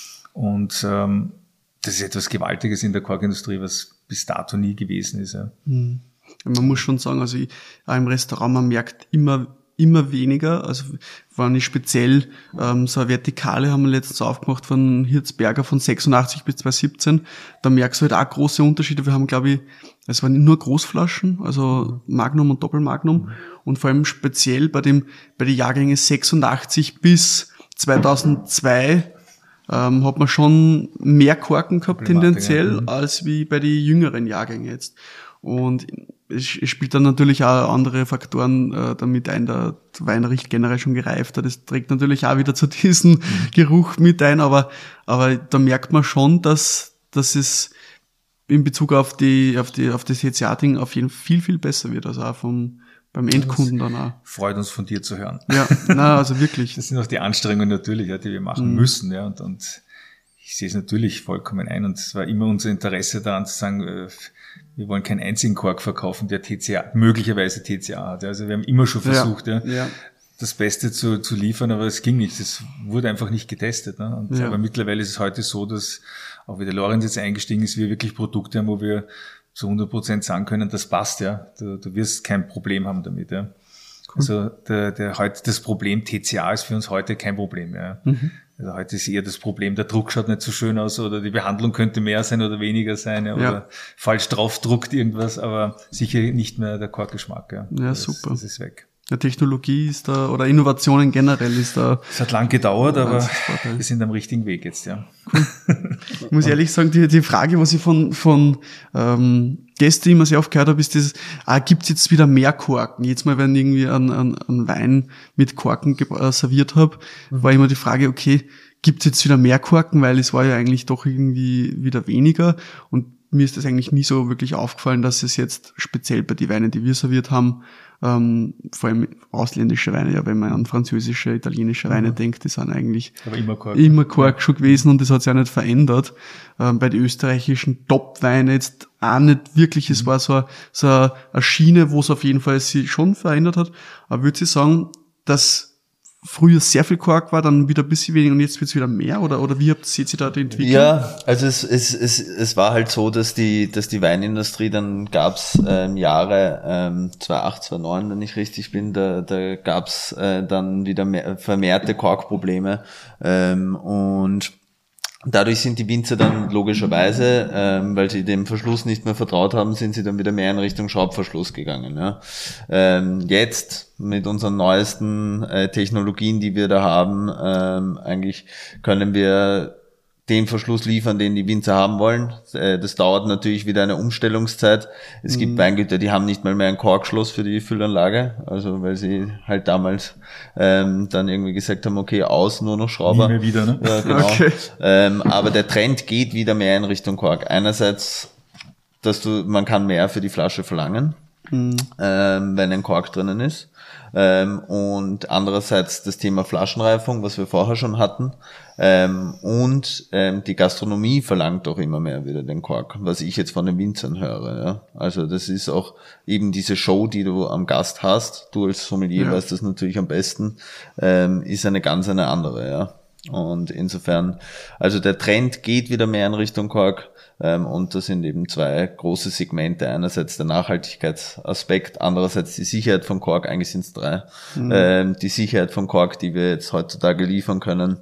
Und ähm, das ist etwas Gewaltiges in der Korkindustrie, was bis dato nie gewesen ist, ja. Mhm. Man muss schon sagen, also ich, auch im Restaurant, man merkt immer immer weniger, also wenn ich speziell ähm, so eine Vertikale haben wir letztens aufgemacht von Hirzberger von sechsundachtzig bis zweitausendsiebzehn, da merkst du halt auch große Unterschiede. Wir haben, glaube ich, es waren nur Großflaschen, also Magnum und Doppelmagnum, mhm. und vor allem speziell bei dem bei den Jahrgängen sechsundachtzig bis zweitausendzwei ähm, hat man schon mehr Korken gehabt tendenziell, mhm. als wie bei den jüngeren Jahrgängen jetzt. Und es, es spielt dann natürlich auch andere Faktoren äh, damit ein. Der Wein riecht generell schon gereifter. Das trägt natürlich auch wieder zu diesem mhm. Geruch mit ein. Aber, aber da merkt man schon, dass, dass es in Bezug auf die, auf die, auf das T C A-Ding auf jeden Fall viel, viel besser wird. Also auch vom, beim Endkunden dann auch. Freut uns von dir zu hören. Ja, na, also wirklich. Das sind auch die Anstrengungen natürlich, ja, die wir machen mhm. müssen, ja, und, und ich sehe es natürlich vollkommen ein. Und es war immer unser Interesse daran zu sagen, äh, wir wollen keinen einzigen Kork verkaufen, der T C A, möglicherweise T C A hat. Also wir haben immer schon versucht, ja, ja, ja. das Beste zu, zu liefern, aber es ging nicht. Es wurde einfach nicht getestet. Ne? Und, ja. Aber mittlerweile ist es heute so, dass auch wie der Lorenz jetzt eingestiegen ist, wir wirklich Produkte haben, wo wir zu hundert Prozent sagen können, das passt, ja. Du, du wirst kein Problem haben damit, ja. Cool. Also der, der heute das Problem T C A ist für uns heute kein Problem, ja. Mhm. Also heute ist eher das Problem, der Druck schaut nicht so schön aus oder die Behandlung könnte mehr sein oder weniger sein, ja, oder ja. falsch draufdruckt irgendwas, aber sicher nicht mehr der Korkgeschmack. Ja, ja das, super. Das ist weg. Ja, Technologie ist da, oder Innovationen generell ist da. Es hat lang gedauert, aber wir sind am richtigen Weg jetzt, ja. Cool. Ich muss ehrlich sagen, die, die Frage, was ich von, von ähm, Gästen immer sehr oft gehört habe, ist dieses, ah, gibt's jetzt wieder mehr Korken? Jetzt mal, wenn ich irgendwie einen, einen, einen Wein mit Korken äh, serviert habe, mhm. war immer die Frage, okay, gibt's jetzt wieder mehr Korken? Weil es war ja eigentlich doch irgendwie wieder weniger. Und mir ist das eigentlich nie so wirklich aufgefallen, dass es jetzt speziell bei den Weinen, die wir serviert haben, ähm, vor allem ausländische Weine, ja, wenn man an französische, italienische Weine mhm. denkt, die sind eigentlich aber immer Kork, immer Kork ja. schon gewesen und das hat sich auch nicht verändert. Ähm, bei den österreichischen Top-Weinen jetzt auch nicht wirklich. Mhm. Es war so eine, so eine Schiene, wo es auf jeden Fall sich schon verändert hat. Aber würde ich sagen, dass früher sehr viel Kork war, dann wieder ein bisschen weniger und jetzt wird es wieder mehr? Oder, oder wie habt ihr da die Entwicklung? Ja, also es, es, es, es war halt so, dass die, dass die Weinindustrie, dann gab's ähm, Jahre ähm, zweitausendacht, zweitausendneun, wenn ich richtig bin, da, da gab's äh, dann wieder mehr, vermehrte Korkprobleme ähm, und dadurch sind die Winzer dann logischerweise, ähm, weil sie dem Verschluss nicht mehr vertraut haben, sind sie dann wieder mehr in Richtung Schraubverschluss gegangen. Ja. Ähm, jetzt mit unseren neuesten äh, Technologien, die wir da haben, ähm, eigentlich können wir den Verschluss liefern, den die Winzer haben wollen. Äh, das dauert natürlich wieder eine Umstellungszeit. Es mhm. gibt Weingüter, die haben nicht mal mehr ein Korkschloss für die Füllanlage, also weil sie halt damals ähm, dann irgendwie gesagt haben, okay, aus, nur noch Schrauber. Nie mehr wieder, ne? Ja, genau. Okay. Ähm, aber der Trend geht wieder mehr in Richtung Kork. Einerseits, dass du, man kann mehr für die Flasche verlangen, mhm. ähm, wenn ein Kork drinnen ist. Ähm, und andererseits das Thema Flaschenreifung, was wir vorher schon hatten. Ähm, und ähm, die Gastronomie verlangt auch immer mehr wieder den Kork, was ich jetzt von den Winzern höre. Ja. Also das ist auch eben diese Show, die du am Gast hast. Du als Sommelier ja. weißt das natürlich am besten, ähm, ist eine ganz eine andere. Ja. Und insofern, also der Trend geht wieder mehr in Richtung Kork. Ähm, und das sind eben zwei große Segmente. Einerseits der Nachhaltigkeitsaspekt, andererseits die Sicherheit von Kork. Eigentlich sind es drei. Mhm. Ähm, die Sicherheit von Kork, die wir jetzt heutzutage liefern können.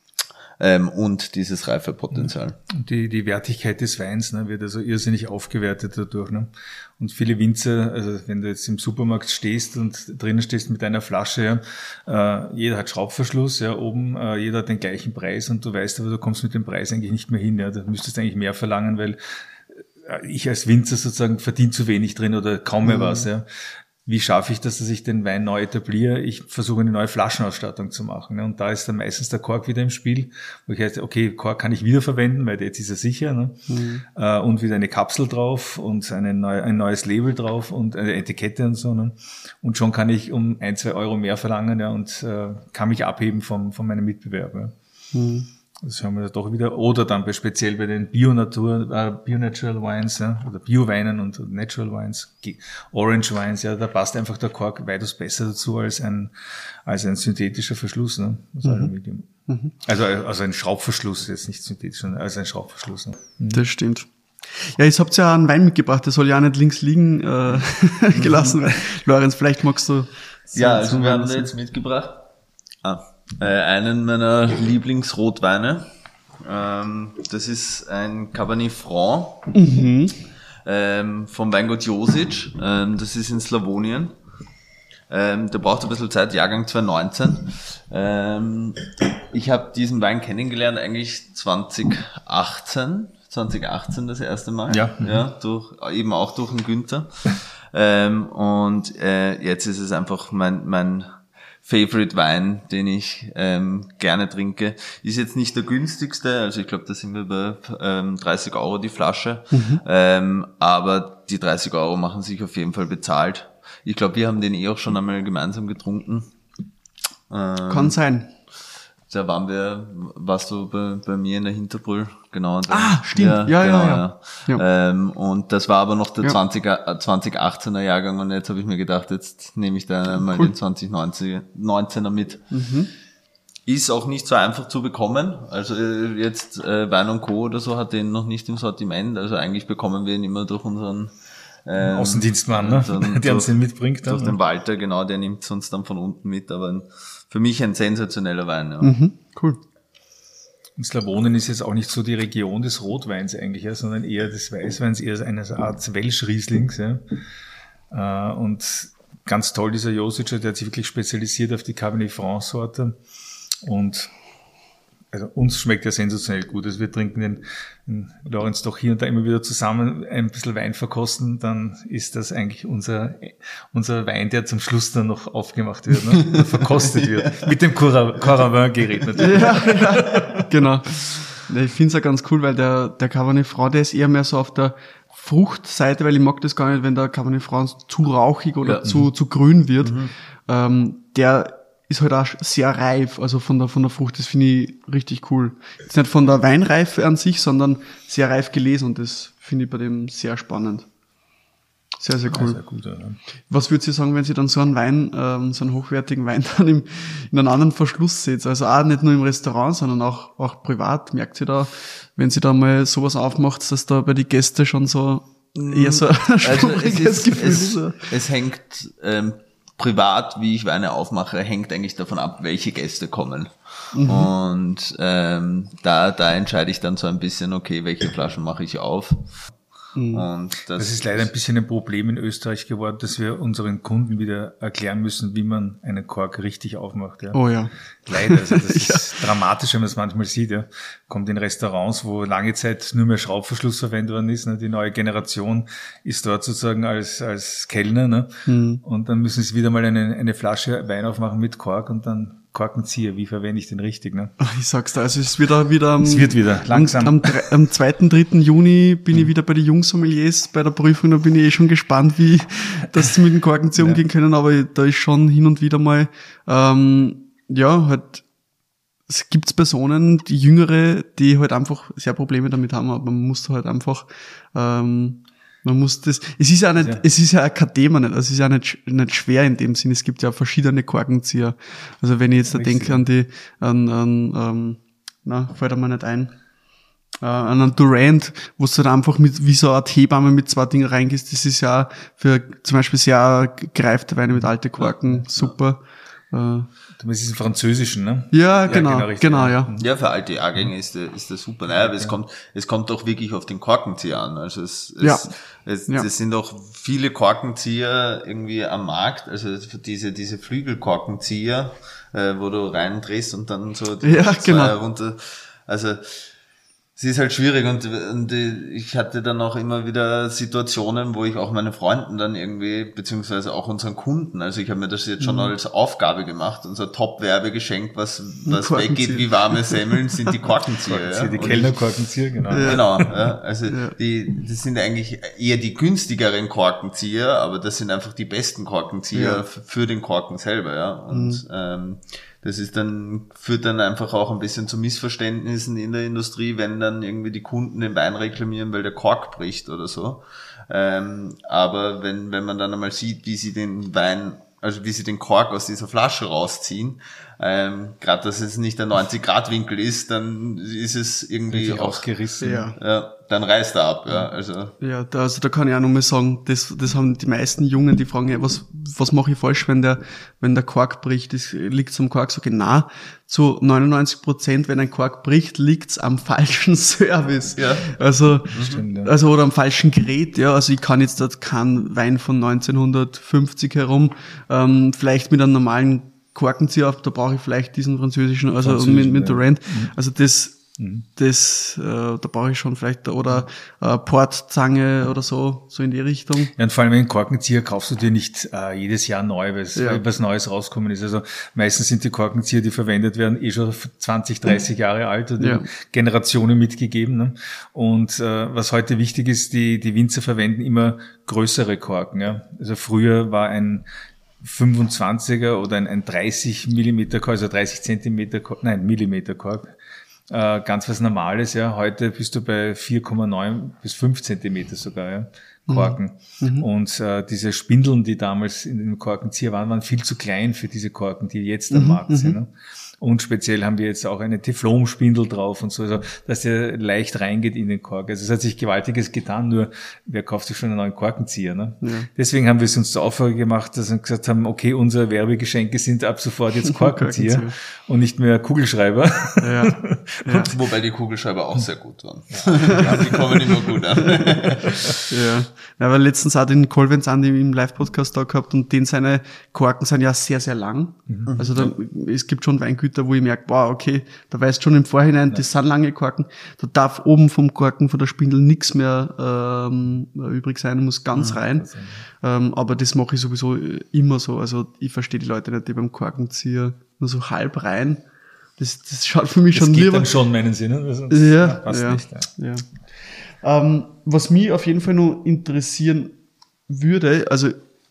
Ähm, und dieses Reifepotenzial. Und die, die Wertigkeit des Weins, ne, wird also irrsinnig aufgewertet dadurch. Ne? Und viele Winzer, also wenn du jetzt im Supermarkt stehst und drinnen stehst mit einer Flasche, ja, äh, jeder hat Schraubverschluss, ja, oben, äh, jeder hat den gleichen Preis und du weißt aber, du kommst mit dem Preis eigentlich nicht mehr hin. Ja? Du müsstest eigentlich mehr verlangen, weil ich als Winzer sozusagen verdiene zu wenig drin oder kaum mehr mhm. was. Ja? wie schaffe ich das, dass ich den Wein neu etabliere? Ich versuche eine neue Flaschenausstattung zu machen. Ne? Und da ist dann meistens der Kork wieder im Spiel, wo ich heißt, okay, Kork kann ich wiederverwenden, weil jetzt ist er sicher. Ne? Mhm. Äh, und wieder eine Kapsel drauf und eine neue, ein neues Label drauf und eine Etikette und so. Ne? Und schon kann ich um ein, zwei Euro mehr verlangen, ja, und äh, kann mich abheben vom, von meinem Mitbewerber. Mhm. Das haben wir doch wieder. Oder dann bei, speziell bei den Bio-Natur, äh, Bio-Natural Wines, ja, oder Bio-Weinen und, und Natural Wines, Orange Wines, ja, da passt einfach der Kork weitaus besser dazu als ein, als ein synthetischer Verschluss, ne, aus Aluminium. Mhm. Also, also ein Schraubverschluss, jetzt nicht synthetisch, sondern als ein Schraubverschluss. Ne. Mhm. Das stimmt. Ja, jetzt habt ihr ja einen Wein mitgebracht, der soll ja auch nicht links liegen, äh, gelassen werden. Lorenz, vielleicht magst du. Ja, also wir haben da jetzt mitgebracht. Ah. Äh, einen meiner Lieblingsrotweine. Ähm, das ist ein Cabernet Franc mhm. ähm, vom Weingut Josic. Ähm, das ist in Slawonien. Ähm, der braucht ein bisschen Zeit, Jahrgang zwanzig neunzehn. Ähm, ich habe diesen Wein kennengelernt eigentlich zwanzig achtzehn. zwanzig achtzehn das erste Mal. Ja. Ja, durch, eben auch durch den Günther. ähm, und äh, jetzt ist es einfach mein mein Favorite Wein, den ich ähm, gerne trinke. Ist jetzt nicht der günstigste, also ich glaube, da sind wir bei ähm, dreißig Euro die Flasche, mhm. ähm, aber die dreißig Euro machen sich auf jeden Fall bezahlt. Ich glaube, wir haben den eh auch schon einmal gemeinsam getrunken. Ähm, Kann sein. Da waren wir, warst du bei, bei mir in der Hinterbrühl, genau. Da, ah, stimmt, ja, ja, genau, ja. ja. ja. Ähm, und das war aber noch der ja. zwanzig achtzehner Jahrgang und jetzt habe ich mir gedacht, jetzt nehme ich da mal cool. den zwanzig neunzehner mit. Mhm. Ist auch nicht so einfach zu bekommen, also jetzt äh, Wein und Co. oder so hat den noch nicht im Sortiment, also eigentlich bekommen wir ihn immer durch unseren Ähm, Außendienstmann, ne? Dann, der uns den mitbringt. Durch den Walter, genau, der nimmt es uns dann von unten mit, aber ein, für mich ein sensationeller Wein. Ja. Mhm, cool. Und Slawonien ist jetzt auch nicht so die Region des Rotweins eigentlich, ja, sondern eher des Weißweins, eher eine Art Welsch-Rieslings. Ja. Äh, und ganz toll dieser Josic, der hat sich wirklich spezialisiert auf die Cabernet Franc-Sorte und also uns schmeckt er sensationell gut. Also wir trinken den, den Lorenz doch hier und da immer wieder zusammen ein bisschen Wein verkosten, dann ist das eigentlich unser unser Wein, der zum Schluss dann noch aufgemacht wird, ne? verkostet wird. Mit dem Coravin-Gerät natürlich. Ja, ja, genau. Ich finde es ja ganz cool, weil der der Cabernet Franc, der ist eher mehr so auf der Fruchtseite, weil ich mag das gar nicht, wenn der Cabernet Franc zu rauchig oder ja, zu zu grün wird. Mhm. Ähm, der ist halt auch sehr reif, also von der von der Frucht, das finde ich richtig cool. Jetzt nicht von der Weinreife an sich, sondern sehr reif gelesen und das finde ich bei dem sehr spannend. Sehr, sehr cool. Ja, sehr gut, ja. Was würdet ihr sagen, wenn Sie dann so einen Wein, ähm, so einen hochwertigen Wein dann im, in einem anderen Verschluss seht? Also auch nicht nur im Restaurant, sondern auch, auch privat. Merkt ihr da, wenn Sie da mal sowas aufmacht, dass da bei den Gästen schon so eher so ein also es, Gefühl ist? Es, es hängt ähm, privat, wie ich Weine aufmache, hängt eigentlich davon ab, welche Gäste kommen. Mhm. Und ähm, da da entscheide ich dann so ein bisschen, okay, welche Flaschen mache ich auf. Mhm. Und das, das ist leider ein bisschen ein Problem in Österreich geworden, dass wir unseren Kunden wieder erklären müssen, wie man einen Kork richtig aufmacht. Ja. Oh ja. Leider, also das ja. ist dramatisch, wenn man es manchmal sieht. Ja. Kommt in Restaurants, wo lange Zeit nur mehr Schraubverschluss verwendet worden ist. Ne. Die neue Generation ist dort sozusagen als als Kellner. Ne. Mhm. Und dann müssen sie wieder mal eine, eine Flasche Wein aufmachen mit Kork und dann Korkenzieher, wie verwende ich den richtig, ne? Ach, ich sag's da, also es wird auch wieder am, es wird wieder, langsam. Am, am, am zweiten, dritten Juni bin mhm. ich wieder bei den Jungsommeliers bei der Prüfung, da bin ich eh schon gespannt, wie das mit dem Korkenzieher ja. umgehen können, aber da ist schon hin und wieder mal, ähm, ja, halt, es gibt Personen, die Jüngere, die halt einfach sehr Probleme damit haben, aber man muss halt einfach, ähm, man muss das, es ist ja nicht, ja. es ist ja kein Thema nicht, also es ist ja nicht, nicht schwer in dem Sinn, es gibt ja verschiedene Korkenzieher. Also wenn ich jetzt da denke an die, an, an, ähm, na, fällt mir nicht ein, äh, an einen Durant, wo du dann einfach mit, wie so eine Art Hebamme mit zwei Dingen reingehst, das ist ja für zum Beispiel sehr gereifte Weine mit alte Korken ja. super. Ja. Das ist im Französischen, ne? Ja, genau, ja, genau, ja. Ja, für alte Jahrgänge ist der, ist der super. Naja, aber es kommt, es kommt doch wirklich auf den Korkenzieher an. Also es, es, ja. es, ja. es sind auch viele Korkenzieher irgendwie am Markt. Also für diese, diese Flügelkorkenzieher, äh, wo du reindrehst und dann so die ja, zwei genau. runter. Also, es es ist halt schwierig und, und ich hatte dann auch immer wieder Situationen, wo ich auch meine Freunden dann irgendwie, beziehungsweise auch unseren Kunden, also ich habe mir das jetzt schon mhm. als Aufgabe gemacht, unser Top-Werbegeschenk, was, was weggeht wie warme Semmeln, sind die Korkenzieher. Korkenzieher ja. Die Kellner-Korkenzieher, genau. Ja. Genau, ja. Also ja. die, das sind eigentlich eher die günstigeren Korkenzieher, aber das sind einfach die besten Korkenzieher ja. für den Korken selber, ja. Und mhm. ähm, das ist dann, führt dann einfach auch ein bisschen zu Missverständnissen in der Industrie, wenn dann irgendwie die Kunden den Wein reklamieren, weil der Kork bricht oder so. Ähm, aber wenn, wenn man dann einmal sieht, wie sie den Wein, also wie sie den Kork aus dieser Flasche rausziehen, ähm, gerade dass es nicht der neunzig Grad Winkel ist, dann ist es irgendwie auch ausgerissen. Ja. ja, dann reißt er ab, ja, also. Ja, da, also da kann ich auch nochmal sagen, das, das haben die meisten Jungen, die fragen, hey, was, was mache ich falsch, wenn der, wenn der Kork bricht? Das liegt's am Kork? Sag ich, na, zu neunundneunzig Prozent, wenn ein Kork bricht, liegt's am falschen Service. Ja. Also, stimmt, ja. also, oder am falschen Gerät, ja. Also, ich kann jetzt dort keinen Wein von neunzehnhundertfünfzig herum, ähm, vielleicht mit einem normalen Korkenzieher auf, da brauche ich vielleicht diesen französischen, also Französischen, mit, mit Durant. Ja. Also das, mhm. das, äh, da brauche ich schon vielleicht, oder äh, Portzange oder so, so in die Richtung. Ja, und vor allem einen Korkenzieher kaufst du dir nicht äh, jedes Jahr neu, weil es ja. was Neues rauskommen ist. Also meistens sind die Korkenzieher, die verwendet werden, eh schon zwanzig, dreißig Jahre alt oder ja. Generationen mitgegeben. Ne? Und äh, was heute wichtig ist, die, die Winzer verwenden immer größere Korken. Ja? Also früher war ein fünfundzwanziger oder ein, ein dreißig Millimeter Kork, also dreißig Zentimeter Kork, nein, Millimeter Kork, äh, ganz was Normales, ja. Heute bist du bei vier Komma neun bis fünf Zentimeter sogar, ja, Korken. Mhm. Und äh, diese Spindeln, die damals in den Korkenzieher waren, waren viel zu klein für diese Korken, die jetzt am mhm. Markt sind. Ne? Und speziell haben wir jetzt auch eine Teflonspindel drauf und so, also, dass der leicht reingeht in den Kork. Also es hat sich Gewaltiges getan, nur wer kauft sich schon einen neuen Korkenzieher? Ne? Ja. Deswegen haben wir es uns zur Aufgabe gemacht, dass wir gesagt haben, okay, unsere Werbegeschenke sind ab sofort jetzt Korkenzieher und nicht mehr Kugelschreiber. Ja. Ja. Wobei die Kugelschreiber auch sehr gut waren. Ja. Die kommen immer gut an. Ja, ja, weil letztens auch den Kolvenz Andi im Live-Podcast da gehabt und den seine Korken sind ja sehr, sehr lang. Mhm. Also da, es gibt schon Weingüter, wo ich merke, wow, okay, da weißt schon im Vorhinein, ja. das sind lange Korken. Da darf oben vom Korken, von der Spindel nichts mehr ähm, übrig sein, muss ganz ja, rein. Das ähm, aber das mache ich sowieso immer so. Also ich verstehe die Leute nicht, die beim Korkenzieher nur so halb rein. Das, das schaut für mich das schon lieber. lieber. Das gibt dann schon meinen Sinn. Sonst ja, passt ja, nicht. Ja. Ja. Ähm, was mich auf jeden Fall noch interessieren würde, also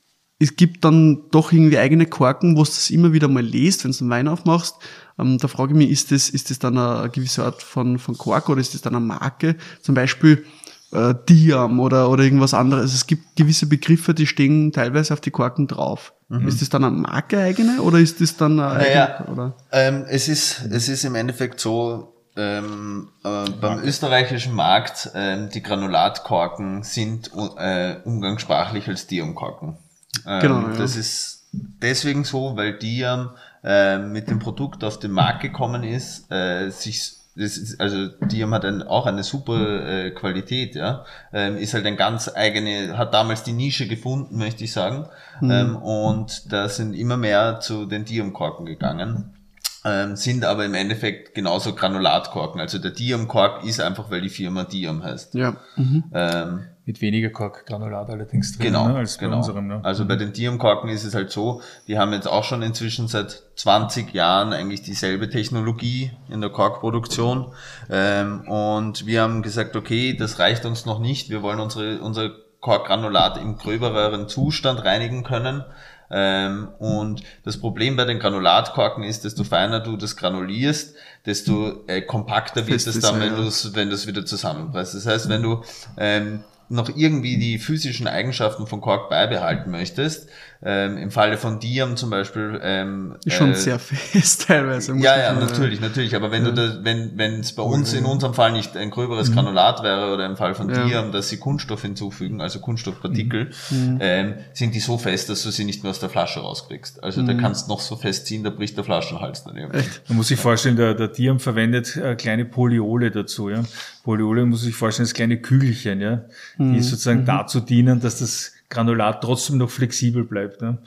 es gibt dann doch irgendwie eigene Korken, wo du das immer wieder mal lest, wenn du einen Wein aufmachst. Ähm, da frage ich mich, ist das, ist das dann eine gewisse Art von, von Kork oder ist das dann eine Marke? Zum Beispiel äh, Diam oder, oder irgendwas anderes. Also es gibt gewisse Begriffe, die stehen teilweise auf die Korken drauf. Mhm. Ist das dann eine Marke eigene oder ist das dann eine naja, eigene? Oder? Ähm, es ist, es ist im Endeffekt so, Ähm, äh, beim österreichischen Markt, ähm, die Granulatkorken sind äh, umgangssprachlich als Diamkorken. Ähm, genau, ja. Das ist deswegen so, weil Diam äh, mit dem Produkt auf den Markt gekommen ist, äh, sich das ist, also Diam hat ein, auch eine super äh, Qualität, ja, ähm, ist halt ein ganz eigene, hat damals die Nische gefunden, möchte ich sagen, mhm. ähm, und da sind immer mehr zu den Diamkorken gegangen. Ähm, sind aber im Endeffekt genauso Granulatkorken. Also der Diam-Kork ist einfach, weil die Firma Diam heißt. Ja. Mhm. Ähm, Mit weniger Korkgranulat allerdings drin, genau, ne, als bei genau. unserem. Ne? Also mhm. bei den Diam-Korken ist es halt so, die haben jetzt auch schon inzwischen seit zwanzig Jahren eigentlich dieselbe Technologie in der Korkproduktion. Ähm, und wir haben gesagt, okay, das reicht uns noch nicht. Wir wollen unsere, unser Korkgranulat im gröbereren Zustand reinigen können. Ähm, und das Problem bei den Granulatkorken ist, desto feiner du das granulierst, desto äh, kompakter wird es dann, wenn du es wenn du es wieder zusammenpresst. Das heißt, wenn du ähm, noch irgendwie die physischen Eigenschaften von Kork beibehalten möchtest, ähm, im Falle von Diam zum Beispiel ähm, ist schon äh, sehr fest teilweise. Ja, ja, natürlich, ja. natürlich. Aber wenn ja. du da, wenn wenn es bei uns in unserem Fall nicht ein gröberes mhm. Granulat wäre oder im Fall von ja. Diam, dass sie Kunststoff hinzufügen, also Kunststoffpartikel, mhm. ähm, sind die so fest, dass du sie nicht mehr aus der Flasche rauskriegst. Also mhm. da kannst du noch so fest ziehen, da bricht der Flaschenhals daneben. Echt? Man muss sich vorstellen, der, der Diam verwendet äh, kleine Polyole dazu, ja. Polyole muss sich vorstellen, das kleine Kügelchen, ja, die mhm. sozusagen mhm. dazu dienen, dass das Granulat trotzdem noch flexibel bleibt. Ne?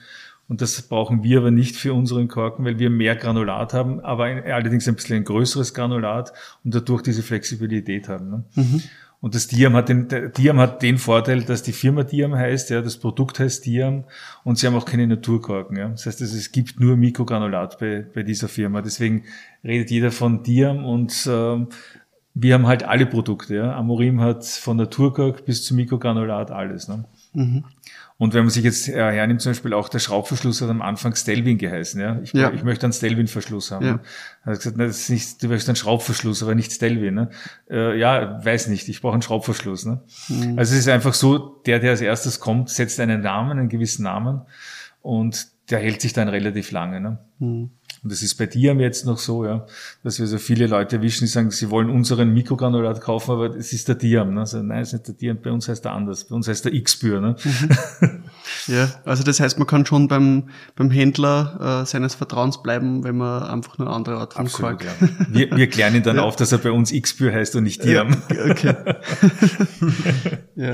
Und das brauchen wir aber nicht für unseren Korken, weil wir mehr Granulat haben, aber ein, allerdings ein bisschen ein größeres Granulat und dadurch diese Flexibilität haben. Ne? Mhm. Und das Diam hat den, der Diam hat den Vorteil, dass die Firma Diam heißt, ja, das Produkt heißt Diam und sie haben auch keine Naturkorken. Ja. Das heißt, es gibt nur Mikrogranulat bei, bei dieser Firma. Deswegen redet jeder von Diam und ähm, wir haben halt alle Produkte. Ja. Amorim hat von Naturkork bis zu Mikrogranulat alles. Ne. Mhm. Und wenn man sich jetzt äh, hernimmt, zum Beispiel auch der Schraubverschluss hat am Anfang Stelvin geheißen. Ja? Ich, ja. ich möchte einen Stelvin-Verschluss haben. Ja. Er hat gesagt, na, das ist nicht, du möchtest einen Schraubverschluss, aber nicht Stelvin. Ne? Äh, ja, weiß nicht, ich brauche einen Schraubverschluss. Ne? Mhm. Also es ist einfach so, der, der als erstes kommt, setzt einen Namen, einen gewissen Namen und der hält sich dann relativ lange. Ne? Mhm. Und das ist bei Diam jetzt noch so, ja, dass wir so viele Leute erwischen, die sagen, sie wollen unseren Mikrogranulat kaufen, aber es ist der Diam. Ne? Also, nein, es ist nicht der Diam, bei uns heißt er anders. Bei uns heißt der X-Bür. Ne? Mhm. Ja, also das heißt, man kann schon beim beim Händler äh, seines Vertrauens bleiben, wenn man einfach nur eine andere Art von Absolut, Kork. Ja. Wir, wir klären ihn dann ja. auf, dass er bei uns X-Bür heißt und nicht Diam. Ja, okay. ja.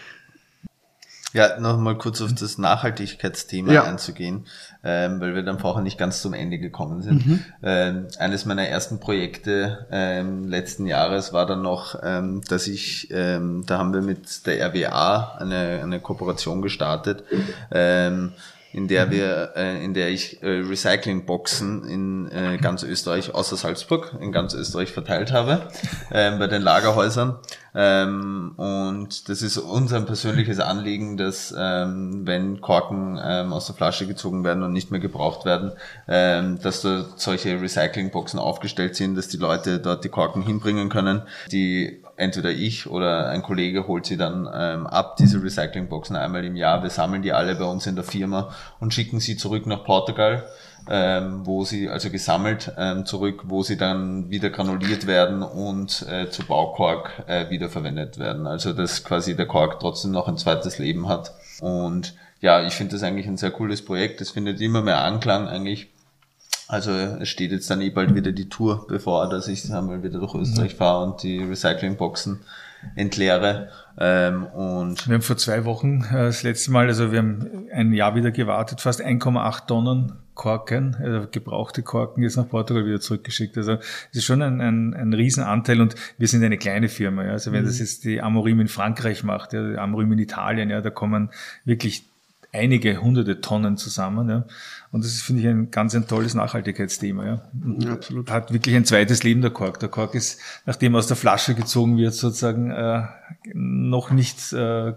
Ja, noch mal kurz auf das Nachhaltigkeitsthema ja. einzugehen, ähm, weil wir dann vorher nicht ganz zum Ende gekommen sind. Mhm. Ähm, eines meiner ersten Projekte ähm, letzten Jahres war dann noch, ähm, dass ich, ähm, da haben wir mit der R W A eine, eine Kooperation gestartet, ähm, in der wir, äh, in der ich äh, Recyclingboxen in äh, ganz Österreich, außer Salzburg, in ganz Österreich verteilt habe, ähm, bei den Lagerhäusern. Ähm, und das ist uns ein persönliches Anliegen, dass ähm, wenn Korken ähm, aus der Flasche gezogen werden und nicht mehr gebraucht werden, ähm, dass dort solche Recyclingboxen aufgestellt sind, dass die Leute dort die Korken hinbringen können, die entweder ich oder ein Kollege holt sie dann ähm, ab, diese Recyclingboxen einmal im Jahr. Wir sammeln die alle bei uns in der Firma und schicken sie zurück nach Portugal, ähm, wo sie, also gesammelt ähm, zurück, wo sie dann wieder granuliert werden und äh, zu Baukork äh, wiederverwendet werden. Also dass quasi der Kork trotzdem noch ein zweites Leben hat. Und ja, ich finde das eigentlich ein sehr cooles Projekt. Es findet immer mehr Anklang eigentlich. Also es steht jetzt dann eh bald wieder die Tour bevor, dass ich einmal wieder durch Österreich fahre und die Recyclingboxen entleere. Ähm, und wir haben vor zwei Wochen äh, das letzte Mal, also wir haben ein Jahr wieder gewartet, fast eins Komma acht Tonnen Korken, also gebrauchte Korken jetzt nach Portugal wieder zurückgeschickt. Also es ist schon ein, ein, ein Riesenanteil und wir sind eine kleine Firma. Ja. Also wenn mhm. das jetzt die Amorim in Frankreich macht, ja, die Amorim in Italien, ja, da kommen wirklich einige hunderte Tonnen zusammen, ja. Und das ist, finde ich, ein ganz ein tolles Nachhaltigkeitsthema, ja. Ja, absolut. Hat wirklich ein zweites Leben, der Kork. Der Kork ist, nachdem er aus der Flasche gezogen wird, sozusagen, äh, noch nicht, äh,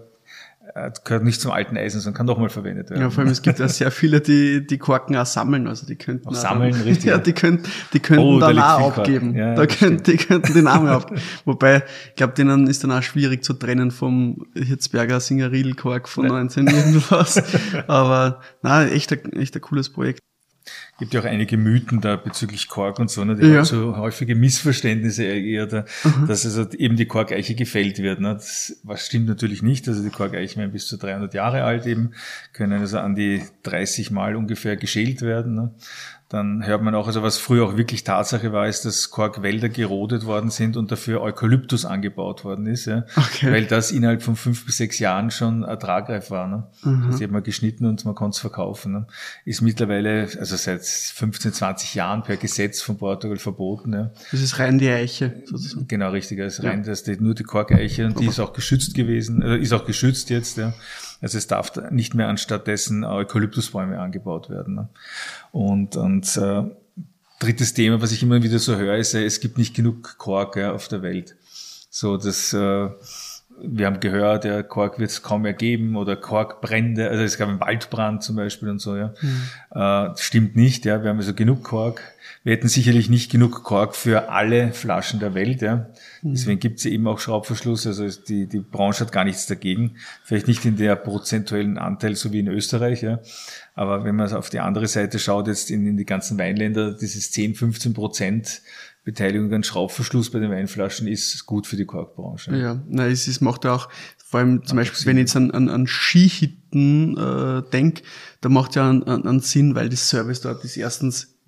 gehört nicht zum alten Eisen, sondern kann doch mal verwendet werden. Ja, vor allem, es gibt ja sehr viele, die, die Korken auch sammeln, also die könnten auch sammeln, dann, richtig. Ja, die könnten, die könnten oh, dann da auch abgeben. Ja, da könnten, die könnten den Namen abgeben. Wobei, ich glaube, denen ist dann auch schwierig zu trennen vom Hirzberger Singeril-Kork von ja. neunzehn irgendwas. Aber, na, echt ein, echt ein cooles Projekt. Gibt ja auch einige Mythen da bezüglich Kork und so, ne? Die ja. haben so häufige Missverständnisse eher, da, mhm. dass also eben die Korkeiche gefällt wird. Ne? Das was stimmt natürlich nicht. Also die Korkeichen werden bis zu dreihundert Jahre alt eben, können also an die dreißig Mal ungefähr geschält werden. Ne? Dann hört man auch, also was früher auch wirklich Tatsache war, ist, dass Korkwälder gerodet worden sind und dafür Eukalyptus angebaut worden ist, ja, okay. weil das innerhalb von fünf bis sechs Jahren schon ertragreif war. Ne? Mhm. Das hat man geschnitten und man konnte es verkaufen. Ne? Ist mittlerweile, also seit fünfzehn, zwanzig Jahren per Gesetz von Portugal verboten. Ja. Das ist rein die Eiche, sozusagen. Genau, richtig. Das ist rein, das ist nur die Korkeiche und die ist auch geschützt gewesen, äh, ist auch geschützt jetzt, ja. Also es darf nicht mehr anstatt dessen Eukalyptusbäume angebaut werden. Ne? Und, und äh, drittes Thema, was ich immer wieder so höre, ist, es gibt nicht genug Kork ja, auf der Welt. So, das, äh, wir haben gehört, ja, Kork wird es kaum mehr geben oder Korkbrände, also es gab einen Waldbrand zum Beispiel und so. Ja, mhm. äh, stimmt nicht. Ja, wir haben also genug Kork. Wir hätten sicherlich nicht genug Kork für alle Flaschen der Welt, ja. Deswegen gibt es eben auch Schraubverschluss, also die, die Branche hat gar nichts dagegen. Vielleicht nicht in der prozentuellen Anteil, so wie in Österreich, ja. Aber wenn man auf die andere Seite schaut, jetzt in, in die ganzen Weinländer, dieses zehn, fünfzehn Prozent Beteiligung an Schraubverschluss bei den Weinflaschen ist gut für die Korkbranche. Ja, na, es, es macht ja auch, vor allem zum Beispiel, wenn ich jetzt an, an, an Skihütten äh, denke, da macht ja einen, einen Sinn, weil das Service dort ist erstens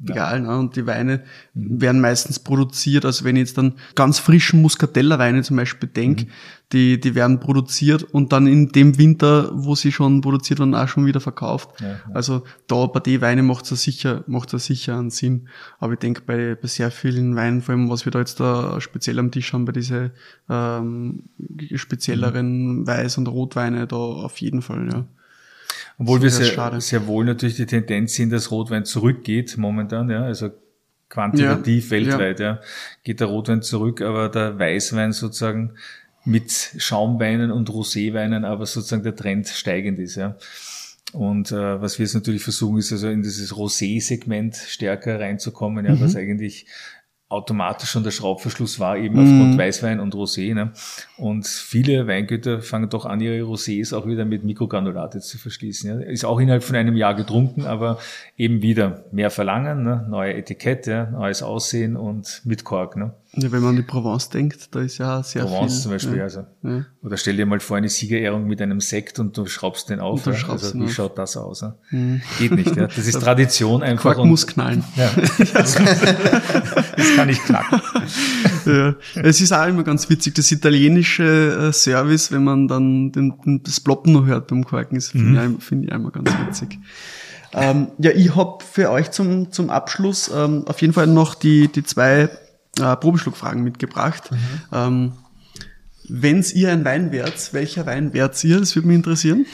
egal. Ne? Und die Weine mhm. werden meistens produziert, also wenn ich jetzt dann ganz frischen Muscatella-Weine zum Beispiel denke, mhm. die die werden produziert und dann in dem Winter, wo sie schon produziert werden, auch schon wieder verkauft. Ja, ja. Also da bei den Weinen macht es sicher macht es sicher einen Sinn. Aber ich denke bei, bei sehr vielen Weinen, vor allem was wir da jetzt da speziell am Tisch haben, bei diese ähm, spezielleren mhm. Weiß- und Rotweine, da auf jeden Fall, ja. Obwohl wir sehr, sehr wohl natürlich die Tendenz sehen, dass Rotwein zurückgeht momentan, ja, also quantitativ ja, weltweit, ja. ja, geht der Rotwein zurück, aber der Weißwein sozusagen mit Schaumweinen und Roséweinen, aber sozusagen der Trend steigend ist, ja. Und äh, was wir jetzt natürlich versuchen, ist also in dieses Rosé-Segment stärker reinzukommen, ja, mhm. was eigentlich automatisch schon der Schraubverschluss war, eben mhm. aufgrund Weißwein und Rosé. Ne? Und viele Weingüter fangen doch an, ihre Rosés auch wieder mit Mikrogranulate zu verschließen. Ja? Ist auch innerhalb von einem Jahr getrunken, aber eben wieder mehr verlangen, ne? Neue Etikette, ja? Neues Aussehen und mit Kork. Ne? Ja, wenn man an die Provence denkt, da ist ja sehr Provence viel. Provence zum Beispiel, ja. also. Ja. Oder stell dir mal vor, eine Siegerehrung mit einem Sekt und du schraubst den auf. Ja? Also wie auf. Schaut das aus? Ja? Mhm. Geht nicht. Ja? Das ist Tradition einfach. Kork muss knallen. Ja. Das kann ich knacken. Ja. Es ist auch immer ganz witzig, das italienische äh, Service, wenn man dann den, den, das Ploppen noch hört beim Korken, ist finde mhm. ich, find ich immer ganz witzig. Ähm, ja, ich hab für euch zum zum Abschluss ähm, auf jeden Fall noch die die zwei äh, Probeschluckfragen mitgebracht. Mhm. Ähm, wenn's ihr ein Wein wärt, welcher Wein wärt ihr? Das würde mich interessieren.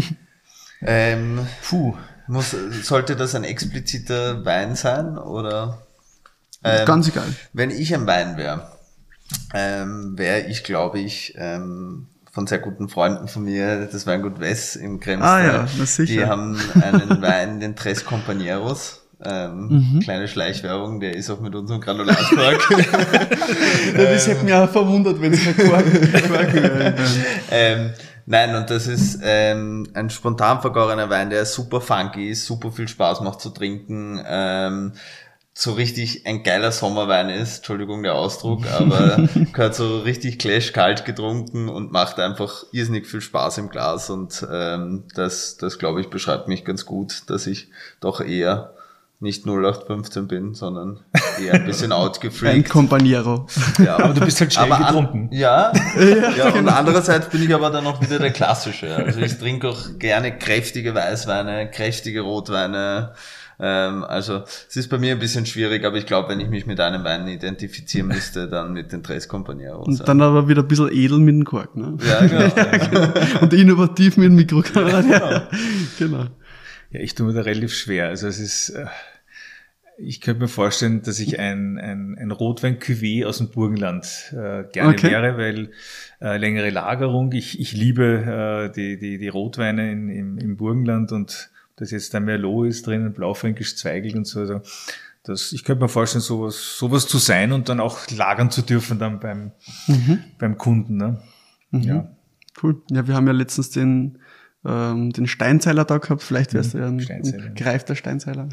ähm, puh, muss, sollte das ein expliziter Wein sein oder? Ähm, Ganz egal. Wenn ich ein Wein wäre, ähm, wäre ich, glaube ich, ähm, von sehr guten Freunden von mir, das Weingut Wess im Kremstal. Ah ja, na sicher. Die haben einen Wein, den Tres Compañeros. Ähm, mhm. Kleine Schleichwerbung, der ist auch mit unserem Granulatkork. Ja, das hätte mich auch verwundert, wenn es kein Kork wäre. ähm, Nein, und das ist ähm, ein spontan vergorener Wein, der super funky ist, super viel Spaß macht zu trinken, ähm, so richtig ein geiler Sommerwein ist, Entschuldigung der Ausdruck, aber gehört so richtig clash-kalt getrunken und macht einfach irrsinnig viel Spaß im Glas und ähm, das, das glaube ich, beschreibt mich ganz gut, dass ich doch eher nicht null acht fünfzehn bin, sondern eher ein bisschen outgefreakt. Ein Compañero. Ja, aber du bist halt schnell getrunken. An, ja, ja, ja, und andererseits bin ich aber dann auch wieder der Klassische. Also ich trinke auch gerne kräftige Weißweine, kräftige Rotweine. Ähm, also es ist bei mir ein bisschen schwierig, aber ich glaube, wenn ich mich mit einem Wein identifizieren müsste, dann mit den Tres Compañeros. Und dann aber wieder ein bisschen edel mit dem Kork, ne? Ja, genau. Ja, genau. Und innovativ mit dem Mikrogranat. Ja, genau. Genau. Ja, ich tue mir da relativ schwer. Also es ist, äh, ich könnte mir vorstellen, dass ich ein, ein, ein Rotwein-Cuvée aus dem Burgenland äh, gerne okay. wäre, weil äh, längere Lagerung. Ich, ich liebe äh, die, die, die Rotweine in, im, im Burgenland und dass jetzt da Merlot ist drin, Blaufränkisch Zweigelt und so. Also das, ich könnte mir vorstellen, sowas, sowas zu sein und dann auch lagern zu dürfen dann beim, mhm. beim Kunden. Ne? Mhm. Ja. Cool. Ja, wir haben ja letztens den ähm, den Steinzeiler da gehabt. Vielleicht wärst du ja ein, ein gereifter Steinzeiler.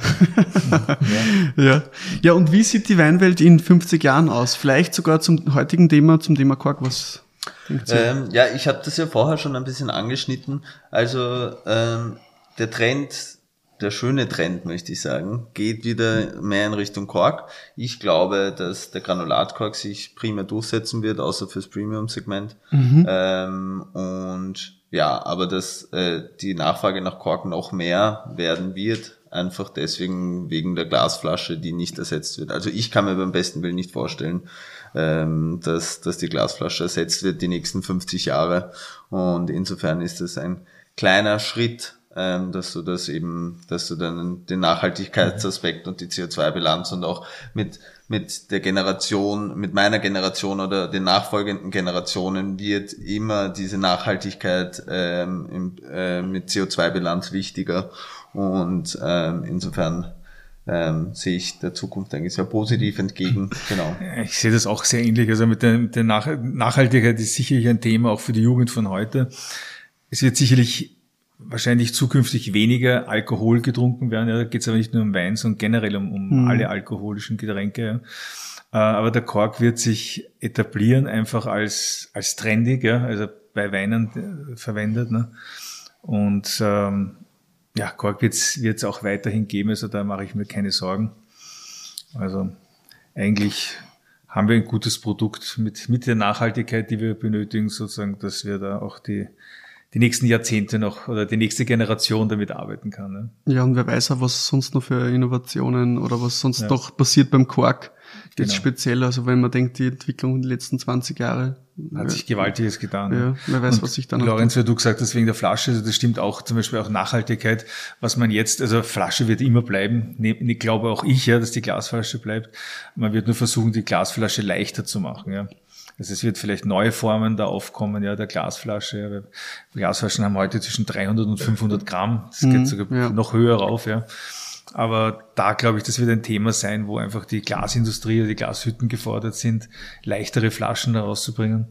ja. ja. Ja, und wie sieht die Weinwelt in fünfzig Jahren aus? Vielleicht sogar zum heutigen Thema, zum Thema Kork. Was denkt ihr? Ähm, ja, ich habe das ja vorher schon ein bisschen angeschnitten. Also ähm, der Trend, der schöne Trend, möchte ich sagen, geht wieder mehr in Richtung Kork. Ich glaube, dass der Granulatkork sich prima durchsetzen wird, außer fürs Premium-Segment. Mhm. Ähm, und ja, aber dass äh, die Nachfrage nach Kork noch mehr werden wird, einfach deswegen wegen der Glasflasche, die nicht ersetzt wird. Also ich kann mir beim besten Willen nicht vorstellen, ähm, dass, dass die Glasflasche ersetzt wird die nächsten fünfzig Jahre. Und insofern ist das ein kleiner Schritt, Ähm, dass du das eben, dass du dann den Nachhaltigkeitsaspekt und die C O zwei Bilanz und auch mit mit der Generation, mit meiner Generation oder den nachfolgenden Generationen wird immer diese Nachhaltigkeit ähm, im, äh, mit C O zwei Bilanz wichtiger und ähm, insofern ähm, sehe ich der Zukunft eigentlich sehr positiv entgegen. Genau. Ich sehe das auch sehr ähnlich. Also mit der, mit der Nach- Nachhaltigkeit ist sicherlich ein Thema auch für die Jugend von heute. Es wird sicherlich wahrscheinlich zukünftig weniger Alkohol getrunken werden. Ja, da geht es aber nicht nur um Wein, sondern generell um, um mhm. alle alkoholischen Getränke. Ja. Aber der Kork wird sich etablieren, einfach als als trendig, ja, also bei Weinen verwendet. Ne? Und ähm, ja, Kork wird es auch weiterhin geben, also da mache ich mir keine Sorgen. Also eigentlich haben wir ein gutes Produkt mit, mit der Nachhaltigkeit, die wir benötigen, sozusagen, dass wir da auch die, die nächsten Jahrzehnte noch oder die nächste Generation damit arbeiten kann. Ne? Ja, und wer weiß auch, was sonst noch für Innovationen oder was sonst Ja. noch passiert beim Quark. Jetzt Genau. speziell, also wenn man denkt, die Entwicklung in den letzten zwanzig Jahren. Hat sich Gewaltiges getan. Ja, ne? wer weiß, Und was sich dann noch Lorenz, wie du gesagt hast, wegen der Flasche, also das stimmt auch, zum Beispiel auch Nachhaltigkeit, was man jetzt, also Flasche wird immer bleiben. Ne- Ich glaube auch ich, ja, dass die Glasflasche bleibt. Man wird nur versuchen, die Glasflasche leichter zu machen, ja. Also es wird vielleicht neue Formen da aufkommen, ja, der Glasflasche. Ja, weil Glasflaschen haben heute zwischen dreihundert und fünfhundert Gramm. Das geht sogar ja. noch höher rauf, ja. Aber da glaube ich, das wird ein Thema sein, wo einfach die Glasindustrie oder die Glashütten gefordert sind, leichtere Flaschen da rauszubringen.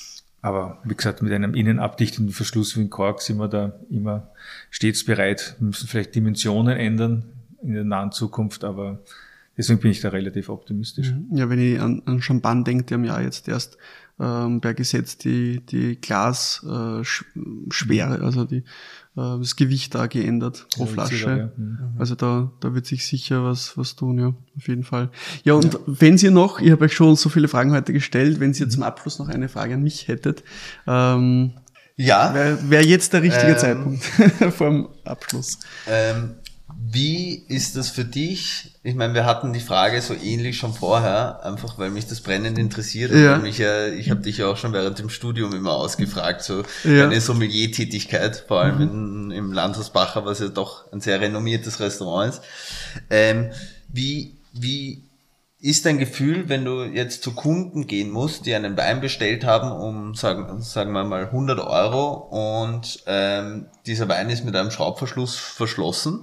Aber wie gesagt, mit einem innenabdichtenden Verschluss wie ein Kork sind wir da immer stets bereit. Wir müssen vielleicht Dimensionen ändern in der nahen Zukunft, aber deswegen bin ich da relativ optimistisch. Ja, wenn ich an, an Champagne denke, die haben ja jetzt erst ähm, per Gesetz die, die Glasschwere, äh, Sch- Schwere, also die, äh, das Gewicht da geändert pro Ja, Flasche. witzig, ja. Mhm. Also da, da wird sich sicher was, was tun, ja, auf jeden Fall. Ja, und ja. wenn Sie noch, ich habe euch schon so viele Fragen heute gestellt, wenn Sie jetzt zum Abschluss noch eine Frage an mich hättet, ähm, Ja. wäre wär jetzt der richtige Ähm. Zeitpunkt vor dem Abschluss. Ähm, wie ist das für dich? Ich meine, wir hatten die Frage so ähnlich schon vorher, einfach weil mich das brennend interessiert und Ja. weil mich ja, ich habe dich ja auch schon während dem Studium immer ausgefragt, so Ja. eine Sommelier-Tätigkeit, vor allem in, im Landhaus Bacher, was ja doch ein sehr renommiertes Restaurant ist. Ähm, wie, wie ist dein Gefühl, wenn du jetzt zu Kunden gehen musst, die einen Wein bestellt haben um, sagen, sagen wir mal, hundert Euro und ähm, dieser Wein ist mit einem Schraubverschluss verschlossen?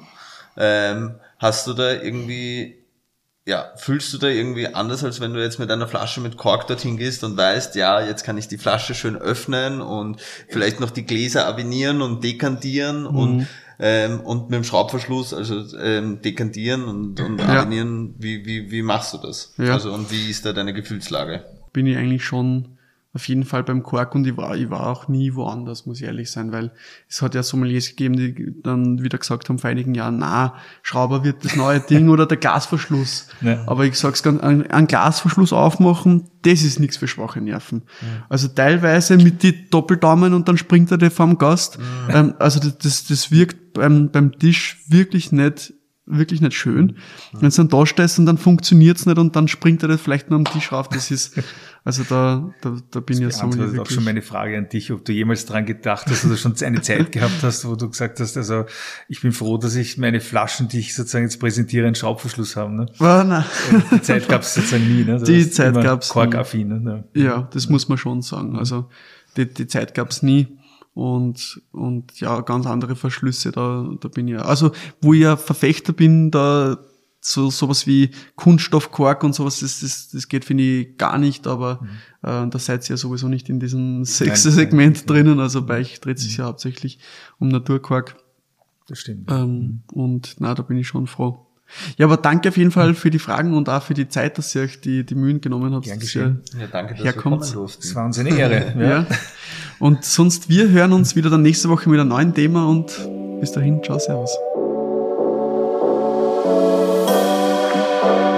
Ähm, hast du da irgendwie, ja, fühlst du da irgendwie anders, als wenn du jetzt mit einer Flasche mit Kork dorthin gehst und weißt, ja, jetzt kann ich die Flasche schön öffnen und vielleicht noch die Gläser avinieren und dekantieren Mhm. und ähm, und mit dem Schraubverschluss, also ähm, dekantieren und, und Ja. avinieren, wie, wie, wie machst du das? Ja. Also und wie ist da deine Gefühlslage? Bin ich eigentlich schon auf jeden Fall beim Kork und ich war, ich war auch nie woanders, muss ich ehrlich sein, weil es hat ja Sommeliers gegeben, die dann wieder gesagt haben vor einigen Jahren, na, Schrauber wird das neue Ding oder der Glasverschluss. Ja. Aber ich sag's ganz, ein, ein Glasverschluss aufmachen, das ist nichts für schwache Nerven. Also teilweise mit die Doppeldaumen und dann springt er dir vom Gast. Ähm, also das, das, das wirkt beim, beim Tisch wirklich nicht wirklich nicht schön. Wenn du dann da stehst und dann funktioniert's nicht und dann springt er das vielleicht noch am Tisch rauf, das ist, also da, da, da bin ich ja so Beantwortet auch wirklich. schon meine Frage an dich, ob du jemals dran gedacht hast oder schon eine Zeit gehabt hast, wo du gesagt hast, also ich bin froh, dass ich meine Flaschen, die ich sozusagen jetzt präsentiere, einen Schraubverschluss haben. Ne? Ah, nein. Die Zeit gab es sozusagen nie. Ne? Du Die warst Zeit immer gab's nie. Korkaffin. Ne? Ja, das muss man schon sagen. Also die, die Zeit gab's nie. Und, und ja, ganz andere Verschlüsse, da, da bin ich ja. Also, wo ich ja Verfechter bin, da so sowas wie Kunststoffkork und sowas, das, das, das geht, finde ich, gar nicht, aber mhm. äh, da seid ihr ja sowieso nicht in diesem sechsten Segment nein. drinnen, also bei euch dreht sich ja hauptsächlich um Naturkork. Das stimmt. Ähm, mhm. Und na, da bin ich schon froh. Ja, aber danke auf jeden Fall für die Fragen und auch für die Zeit, dass ihr euch die, die Mühen genommen habt. Gern geschehen. Ja, danke, dass herkommt. wir kommen durften. Das war uns eine Ehre. Ja. ja. Und sonst, wir hören uns wieder dann nächste Woche mit einem neuen Thema und bis dahin, ciao, servus.